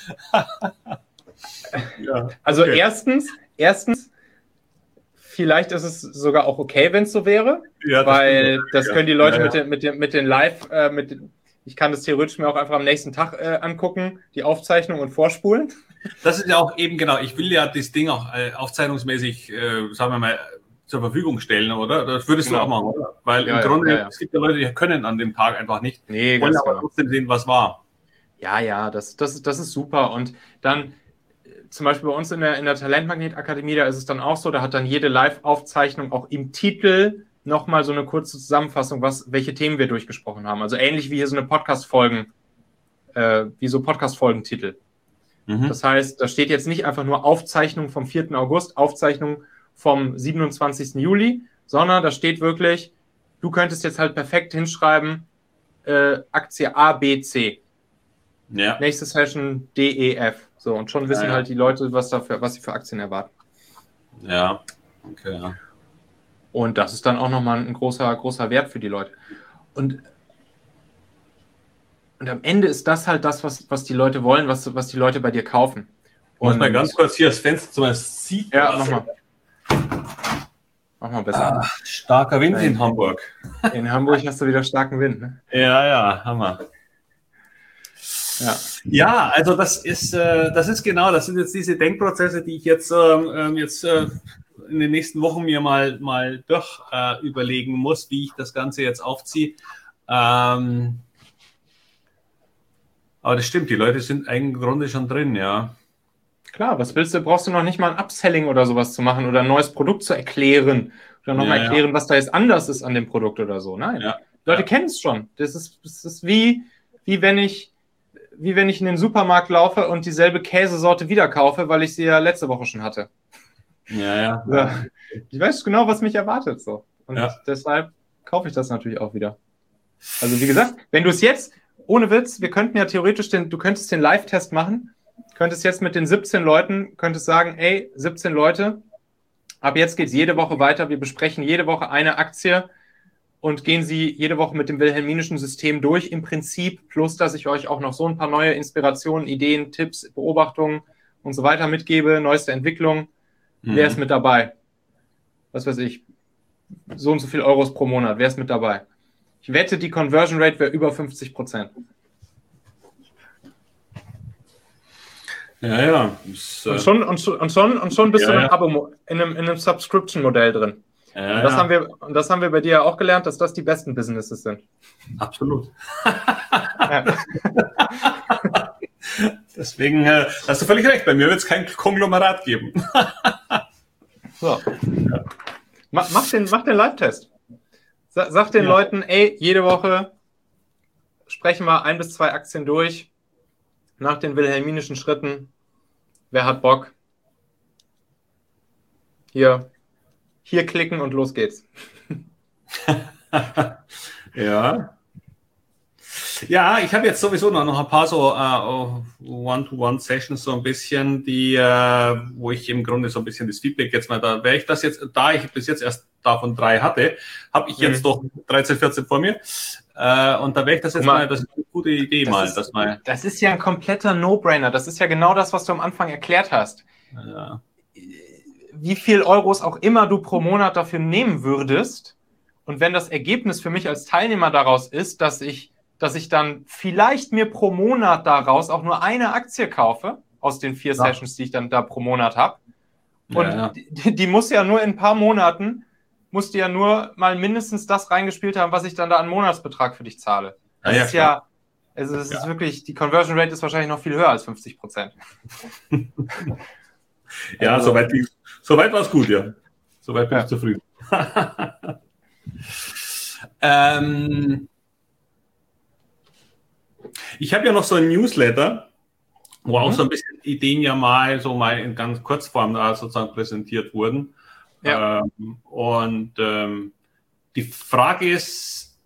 Ja, also okay. erstens, erstens, vielleicht ist es sogar auch okay, wenn es so wäre, ja, das weil das ja. können die Leute ja, ja. mit den, mit den, mit den Live, äh, mit den, ich kann das theoretisch mir auch einfach am nächsten Tag äh, angucken, die Aufzeichnung und vorspulen. Das ist ja auch eben, genau, ich will ja das Ding auch äh, aufzeichnungsmäßig, äh, sagen wir mal, zur Verfügung stellen, oder? Das würdest genau. du auch machen, oder? Weil ja, im Grunde, ja, ja. es gibt ja Leute, die können an dem Tag einfach nicht. Nee, wollen ganz aber genau. trotzdem sehen, was war. Ja, ja, das, das, das ist super. Und dann äh, zum Beispiel bei uns in der, in der Talentmagnet Akademie, da ist es dann auch so, da hat dann jede Live-Aufzeichnung auch im Titel nochmal so eine kurze Zusammenfassung, was, welche Themen wir durchgesprochen haben. Also ähnlich wie hier so eine Podcast-Folgen, äh, wie so Podcast-Folgentitel. Mhm. Das heißt, da steht jetzt nicht einfach nur Aufzeichnung vom vierten August, Aufzeichnung vom siebenundzwanzigsten Juli, sondern da steht wirklich, du könntest jetzt halt perfekt hinschreiben, äh, Aktie A, B, C. Ja. Nächste Session D, E, F. So, und schon wissen ja, ja. halt die Leute, was, dafür, was sie für Aktien erwarten. Ja, okay, ja. Und das ist dann auch nochmal ein großer, großer Wert für die Leute. Und, und am Ende ist das halt das, was, was die Leute wollen, was, was die Leute bei dir kaufen. Und muss mal ganz kurz hier das Fenster zum sieht. Ja, mach mal. Mach mal besser. Ah, starker Wind Nein. in Hamburg. In Hamburg hast du wieder starken Wind, ne? Ja, ja, Hammer. Ja. Ja, also das ist, äh, das ist genau, das sind jetzt diese Denkprozesse, die ich jetzt, ähm, jetzt äh, in den nächsten Wochen mir mal, mal durch äh, überlegen muss, wie ich das Ganze jetzt aufziehe. Ähm, aber das stimmt, die Leute sind eigentlich im Grunde schon drin, ja. Klar, was willst du? Brauchst du noch nicht mal ein Upselling oder sowas zu machen oder ein neues Produkt zu erklären oder nochmal Ja, erklären, ja. was da jetzt anders ist an dem Produkt oder so. Nein, Ja, die Leute ja. kennen es schon. Das ist, das ist wie, wie wenn ich, wie wenn ich in den Supermarkt laufe und dieselbe Käsesorte wieder kaufe, weil ich sie ja letzte Woche schon hatte. Ja, ja. Ja. Ich weiß genau, was mich erwartet. So. Und Ja. deshalb kaufe ich das natürlich auch wieder. Also wie gesagt, wenn du es jetzt, ohne Witz, wir könnten ja theoretisch den, du könntest den Live-Test machen, könntest jetzt mit den siebzehn Leuten, könntest sagen, ey, siebzehn Leute, ab jetzt geht es jede Woche weiter, wir besprechen jede Woche eine Aktie und gehen sie jede Woche mit dem wilhelminischen System durch im Prinzip, plus dass ich euch auch noch so ein paar neue Inspirationen, Ideen, Tipps, Beobachtungen und so weiter mitgebe, neueste Entwicklung. Mhm. Wer ist mit dabei? Was weiß ich, so und so viel Euros pro Monat, wer ist mit dabei? Ich wette, die Conversion Rate wäre über fünfzig Prozent. Ja, ja. Das, und, schon, und, schon, und, schon, und schon bist ja, du in einem, ja. Abo, in einem, in einem Subscription-Modell drin. Ja, und, das ja. haben wir, und das haben wir bei dir ja auch gelernt, dass das die besten Businesses sind. Absolut. Ja. Deswegen äh, hast du völlig recht, bei mir wird es kein Konglomerat geben. So. Ja. Mach, mach den, mach den Live-Test. Sag, sag den ja. Leuten, ey, jede Woche sprechen wir ein bis zwei Aktien durch, nach den wilhelminischen Schritten. Wer hat Bock? Hier, hier klicken und los geht's. Ja. Ja, ich habe jetzt sowieso noch, noch ein paar so uh, One-to-One-Sessions so ein bisschen, die, uh, wo ich im Grunde so ein bisschen das Feedback jetzt mal da, wäre ich das jetzt, da ich bis jetzt erst davon drei hatte, habe ich jetzt mhm. doch dreizehn, vierzehn vor mir. Uh, und da wäre ich das jetzt mal, mal, das ist eine gute Idee das mal. Ist, dass mal. Das ist ja ein kompletter No-Brainer. Das ist ja genau das, was du am Anfang erklärt hast. Ja. Wie viel Euros auch immer du pro Monat dafür nehmen würdest. Und wenn das Ergebnis für mich als Teilnehmer daraus ist, dass ich dass ich dann vielleicht mir pro Monat daraus auch nur eine Aktie kaufe, aus den vier ja. Sessions, die ich dann da pro Monat habe. Und ja, ja. Die, die muss ja nur in ein paar Monaten, musst du ja nur mal mindestens das reingespielt haben, was ich dann da an Monatsbetrag für dich zahle. Das ja, ja, ist ja, also das ja. ist wirklich, die Conversion Rate ist wahrscheinlich noch viel höher als fünfzig Prozent. Ja, also, soweit, soweit war es gut, ja. Soweit bin ja. ich zufrieden. ähm... Ich habe ja noch so ein Newsletter, wo mhm. auch so ein bisschen Ideen ja mal so mal in ganz Kurzform da sozusagen präsentiert wurden. Ja. Ähm, und ähm, die Frage ist,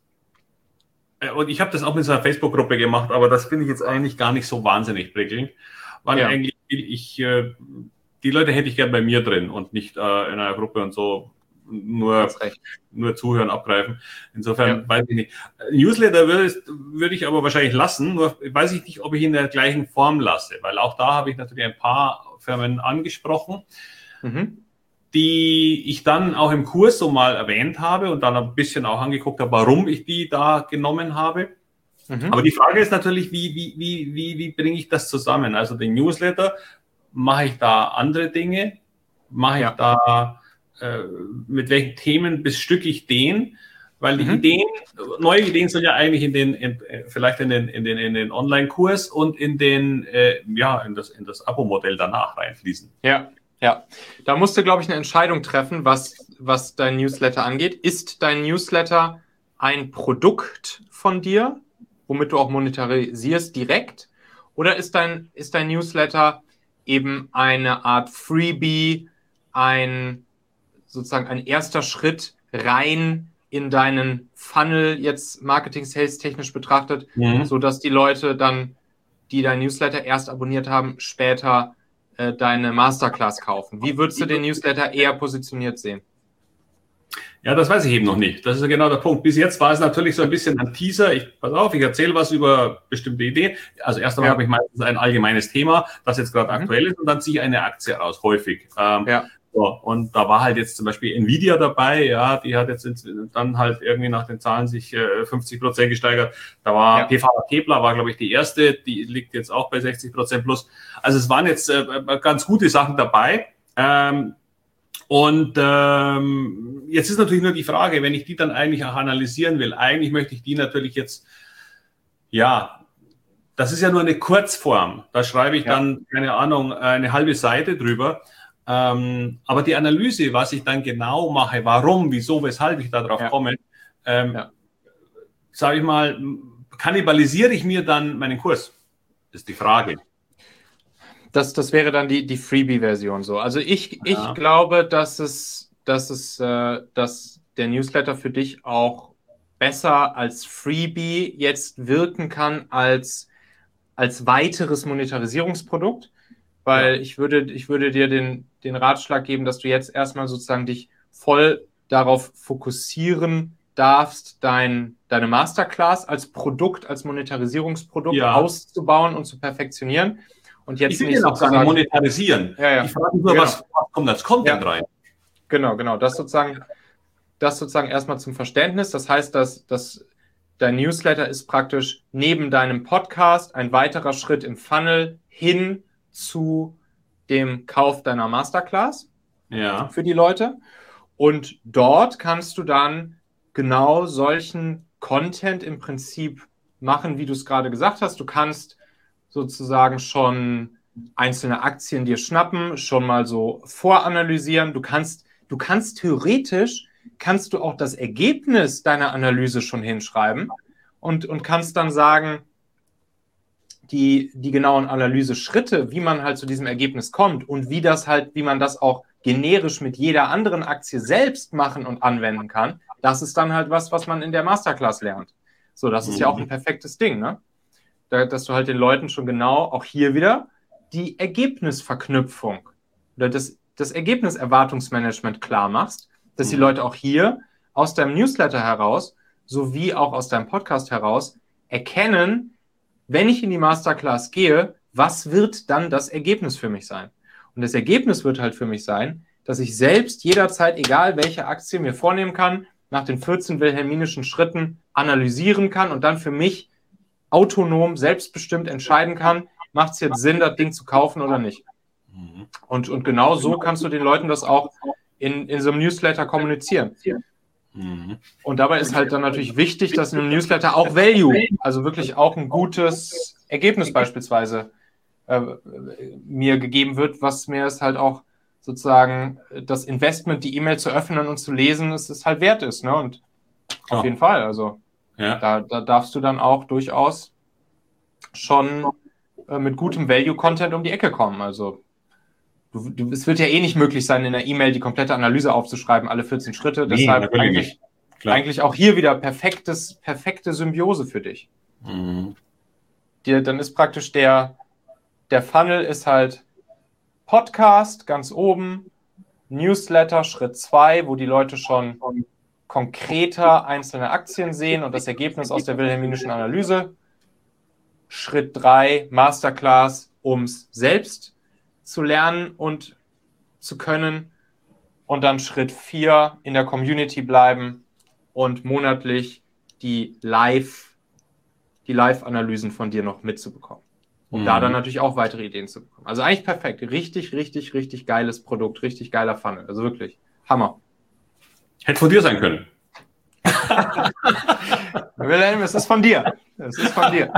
äh, und ich habe das auch mit so einer Facebook-Gruppe gemacht, aber das finde ich jetzt eigentlich gar nicht so wahnsinnig prickelnd, weil ja. eigentlich will ich, äh, die Leute hätte ich gern bei mir drin und nicht äh, in einer Gruppe und so. Nur, nur zuhören, abgreifen. Insofern ja. weiß ich nicht. Newsletter würde, würde ich aber wahrscheinlich lassen, nur weiß ich nicht, ob ich in der gleichen Form lasse, weil auch da habe ich natürlich ein paar Firmen angesprochen, mhm. die ich dann auch im Kurs so mal erwähnt habe und dann ein bisschen auch angeguckt habe, warum ich die da genommen habe. Mhm. Aber die Frage ist natürlich, wie, wie, wie, wie, wie bringe ich das zusammen? Also den Newsletter, mache ich da andere Dinge? Mache ja. ich da mit welchen Themen bestücke ich den, weil die mhm. Ideen, neue Ideen sind ja eigentlich in den, in, vielleicht in den, in den, in den Online-Kurs und in den, äh, ja, in das, in das Abo-Modell danach reinfließen. Ja, ja. Da musst du, glaube ich, eine Entscheidung treffen, was, was dein Newsletter angeht. Ist dein Newsletter ein Produkt von dir, womit du auch monetarisierst direkt? Oder ist dein, ist dein Newsletter eben eine Art Freebie, ein sozusagen ein erster Schritt rein in deinen Funnel, jetzt Marketing, Sales technisch betrachtet, mhm. sodass die Leute dann, die dein Newsletter erst abonniert haben, später äh, deine Masterclass kaufen. Wie würdest du den Newsletter eher positioniert sehen? Ja, das weiß ich eben noch nicht. Das ist ja genau der Punkt. Bis jetzt war es natürlich so ein bisschen ein Teaser. Ich, pass auf, ich erzähle was über bestimmte Ideen. Also erst einmal ja. habe ich meistens ein allgemeines Thema, das jetzt gerade mhm. aktuell ist, und dann ziehe ich eine Aktie raus, häufig. Ähm, ja. So, und da war halt jetzt zum Beispiel Nvidia dabei, ja, die hat jetzt dann halt irgendwie nach den Zahlen sich äh, fünfzig Prozent gesteigert. Da war ja. P V A Kepler, war glaube ich die erste, die liegt jetzt auch bei sechzig Prozent plus. Also es waren jetzt äh, ganz gute Sachen dabei. Ähm, und ähm, jetzt ist natürlich nur die Frage, wenn ich die dann eigentlich auch analysieren will, eigentlich möchte ich die natürlich jetzt, ja, das ist ja nur eine Kurzform. Da schreibe ich ja. dann, keine Ahnung, eine halbe Seite drüber. Ähm, aber die Analyse, was ich dann genau mache, warum, wieso, weshalb ich darauf ja. komme, ähm, ja. sage ich mal, kannibalisiere ich mir dann meinen Kurs? Das ist die Frage. Das, das wäre dann die, die Freebie-Version so. Also ich, ja. ich glaube, dass es, dass es, äh, dass der Newsletter für dich auch besser als Freebie jetzt wirken kann als, als weiteres Monetarisierungsprodukt. Weil ja. ich würde, ich würde dir den, den Ratschlag geben, dass du jetzt erstmal sozusagen dich voll darauf fokussieren darfst, dein, deine Masterclass als Produkt, als Monetarisierungsprodukt ja. auszubauen und zu perfektionieren. Und jetzt ich will nicht auch sagen, monetarisieren. Ja, ja. Ich frage nur, genau. was, was kommt als Content ja. rein? Genau, genau. Das sozusagen, das sozusagen erstmal zum Verständnis. Das heißt, dass, dass dein Newsletter ist praktisch neben deinem Podcast ein weiterer Schritt im Funnel hin zu dem Kauf deiner Masterclass ja. für die Leute. Und dort kannst du dann genau solchen Content im Prinzip machen, wie du es gerade gesagt hast. Du kannst sozusagen schon einzelne Aktien dir schnappen, schon mal so voranalysieren. Du kannst, du kannst theoretisch, kannst du auch das Ergebnis deiner Analyse schon hinschreiben und, und kannst dann sagen, die, die genauen Analyseschritte, wie man halt zu diesem Ergebnis kommt und wie das halt, wie man das auch generisch mit jeder anderen Aktie selbst machen und anwenden kann, das ist dann halt was, was man in der Masterclass lernt. So, das ist mhm. ja auch ein perfektes Ding, ne? Da, dass du halt den Leuten schon genau, auch hier wieder, die Ergebnisverknüpfung oder das, das Ergebniserwartungsmanagement klar machst, dass mhm. die Leute auch hier aus deinem Newsletter heraus, sowie auch aus deinem Podcast heraus, erkennen, wenn ich in die Masterclass gehe, was wird dann das Ergebnis für mich sein? Und das Ergebnis wird halt für mich sein, dass ich selbst jederzeit, egal welche Aktie mir vornehmen kann, nach den vierzehn wilhelminischen Schritten analysieren kann und dann für mich autonom, selbstbestimmt entscheiden kann, macht es jetzt Sinn, das Ding zu kaufen oder nicht. Und, und genau so kannst du den Leuten das auch in, in so einem Newsletter kommunizieren. Und dabei ist halt dann natürlich wichtig, dass in einem Newsletter auch Value, also wirklich auch ein gutes Ergebnis beispielsweise äh, mir gegeben wird, was mir es halt auch sozusagen das Investment, die E-Mail zu öffnen und zu lesen, dass es halt wert ist. Ne? Und auf oh. jeden Fall, also ja. da, da darfst du dann auch durchaus schon äh, mit gutem Value-Content um die Ecke kommen. Also Du, du, es wird ja eh nicht möglich sein, in der E-Mail die komplette Analyse aufzuschreiben, alle vierzehn Schritte. Nee, deshalb eigentlich, eigentlich auch hier wieder perfektes, perfekte Symbiose für dich. Mhm. Dir, dann ist praktisch der, der Funnel ist halt Podcast ganz oben, Newsletter Schritt zwei, wo die Leute schon konkreter einzelne Aktien sehen und das Ergebnis aus der wilhelminischen Analyse. Schritt drei, Masterclass, ums selbst zu lernen und zu können und dann Schritt vier in der Community bleiben und monatlich die Live, die Live-Analysen von dir noch mitzubekommen. Um mhm. da dann natürlich auch weitere Ideen zu bekommen. Also eigentlich perfekt. Richtig, richtig, richtig geiles Produkt. Richtig geiler Funnel. Also wirklich. Hammer. Hätte von dir sein können. Wilhelm, es ist von dir. Es ist von dir.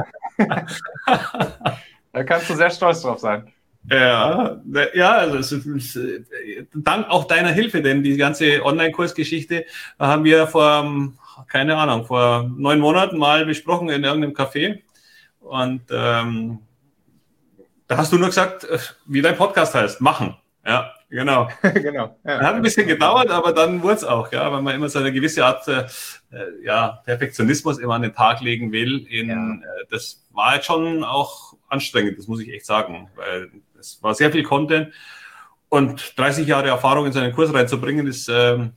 Da kannst du sehr stolz drauf sein. Ja, ja, also es ist, dank auch deiner Hilfe, denn die ganze Online-Kursgeschichte haben wir vor, keine Ahnung, vor neun Monaten mal besprochen in irgendeinem Café und ähm, da hast du nur gesagt, wie dein Podcast heißt, machen. Ja, genau. genau. Ja. Hat ein bisschen gedauert, aber dann wurde es auch, ja, weil man immer so eine gewisse Art äh, ja, Perfektionismus immer an den Tag legen will. In, ja. äh, das war jetzt schon auch anstrengend, das muss ich echt sagen, weil es war sehr viel Content und dreißig Jahre Erfahrung in seinen Kurs reinzubringen, ist ähm,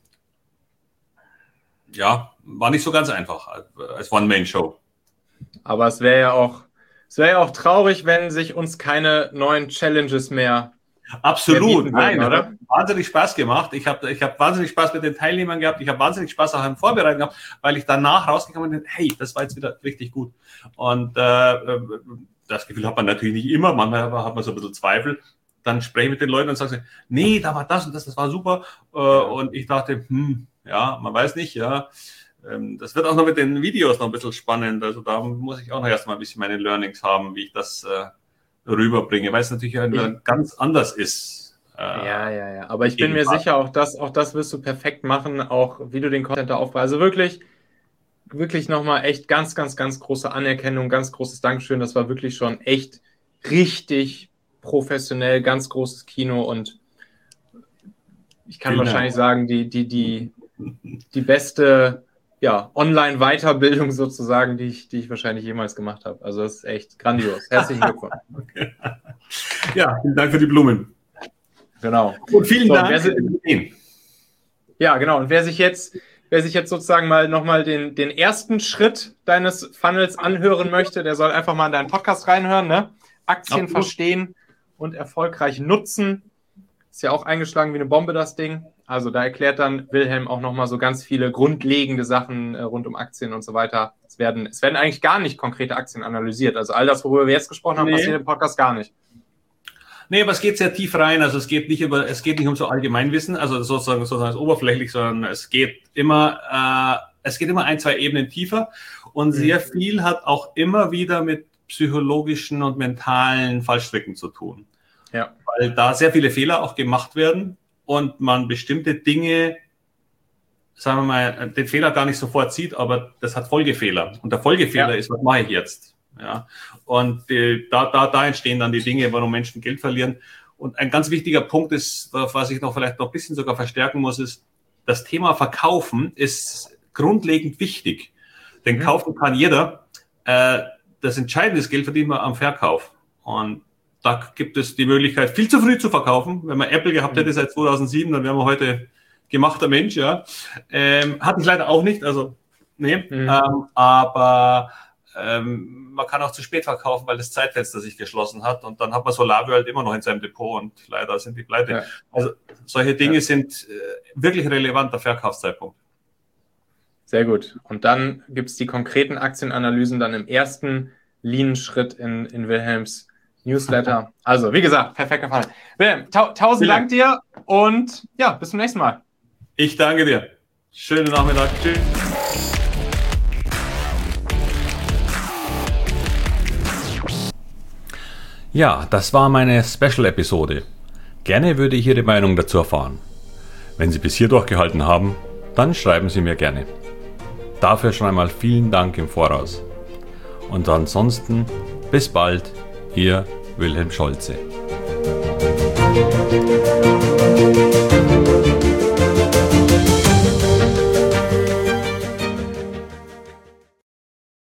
ja, war nicht so ganz einfach als One-Man-Show. Aber es wäre ja auch, es wäre ja auch traurig, wenn sich uns keine neuen Challenges mehr Absolut, mehr nein, würden, oder? Hat wahnsinnig Spaß gemacht. Ich habe ich hab wahnsinnig Spaß mit den Teilnehmern gehabt. Ich habe wahnsinnig Spaß auch im Vorbereiten gehabt, weil ich danach rausgekommen bin, hey, das war jetzt wieder richtig gut. Und äh, das Gefühl hat man natürlich nicht immer, manchmal hat man so ein bisschen Zweifel. Dann spreche ich mit den Leuten und sage, nee, da war das und das, das war super. Äh, und ich dachte, hm, ja, man weiß nicht, ja. ähm, das wird auch noch mit den Videos noch ein bisschen spannend. Also da muss ich auch noch erstmal ein bisschen meine Learnings haben, wie ich das äh, rüberbringe, weil es natürlich ich, ganz anders ist. Äh, ja, ja, ja. Aber ich bin mir sicher, auch das, auch das wirst du perfekt machen, auch wie du den Content da aufbaust. Also wirklich, wirklich nochmal echt ganz, ganz, ganz große Anerkennung, ganz großes Dankeschön. Das war wirklich schon echt richtig professionell, ganz großes Kino und ich kann Vielen wahrscheinlich Dank. sagen, die, die, die, die beste ja, Online-Weiterbildung sozusagen, die ich, die ich wahrscheinlich jemals gemacht habe. Also das ist echt grandios. Herzlichen Glückwunsch. Okay. Ja, vielen Dank für die Blumen. Genau. Und vielen so, Dank. Wer si- ja, genau. Und wer sich jetzt, wer sich jetzt sozusagen mal nochmal den, den ersten Schritt deines Funnels anhören möchte, der soll einfach mal in deinen Podcast reinhören, ne? Aktien Absolut. verstehen und erfolgreich nutzen. Ist ja auch eingeschlagen wie eine Bombe, das Ding. Also da erklärt dann Wilhelm auch nochmal so ganz viele grundlegende Sachen äh, rund um Aktien und so weiter. Es werden, es werden eigentlich gar nicht konkrete Aktien analysiert. Also all das, worüber wir jetzt gesprochen haben, nee. passiert im Podcast gar nicht. Nee, aber es geht sehr tief rein. Also es geht nicht über, es geht nicht um so Allgemeinwissen, also sozusagen, sozusagen oberflächlich, sondern es geht immer, äh, es geht immer ein, zwei Ebenen tiefer. Und mhm. sehr viel hat auch immer wieder mit psychologischen und mentalen Fallstricken zu tun. Ja. Weil da sehr viele Fehler auch gemacht werden und man bestimmte Dinge, sagen wir mal, den Fehler gar nicht sofort sieht, aber das hat Folgefehler. Und der Folgefehler ja. ist, was mache ich jetzt? Ja. Und äh, da, da, da entstehen dann die Dinge, warum Menschen Geld verlieren. Und ein ganz wichtiger Punkt ist, was ich noch vielleicht noch ein bisschen sogar verstärken muss, ist, das Thema Verkaufen ist grundlegend wichtig. Denn mhm. kaufen kann jeder. Äh, das Entscheidende ist, Geld verdient man am Verkauf. Und da gibt es die Möglichkeit, viel zu früh zu verkaufen. Wenn man Apple gehabt hätte seit zweitausendsieben, dann wären wir heute gemachter Mensch, ja. Ähm, hatte ich leider auch nicht, also, nee. Mhm. Ähm, aber ähm, man kann auch zu spät verkaufen, weil das Zeitfenster sich geschlossen hat und dann hat man SolarWorld immer noch in seinem Depot und leider sind die pleite. Ja. Also, solche Dinge ja. sind äh, wirklich relevant, der Verkaufszeitpunkt. Sehr gut. Und dann gibt es die konkreten Aktienanalysen dann im ersten Lean-Schritt in, in Wilhelms Newsletter. Also, wie gesagt, perfekter Fall. Wilhelm, ta- tausend Dank dir und ja, bis zum nächsten Mal. Ich danke dir. Schönen Nachmittag. Tschüss. Ja, das war meine Special-Episode. Gerne würde ich Ihre Meinung dazu erfahren. Wenn Sie bis hier durchgehalten haben, dann schreiben Sie mir gerne. Dafür schon einmal vielen Dank im Voraus. Und ansonsten bis bald, Ihr Wilhelm Scholze.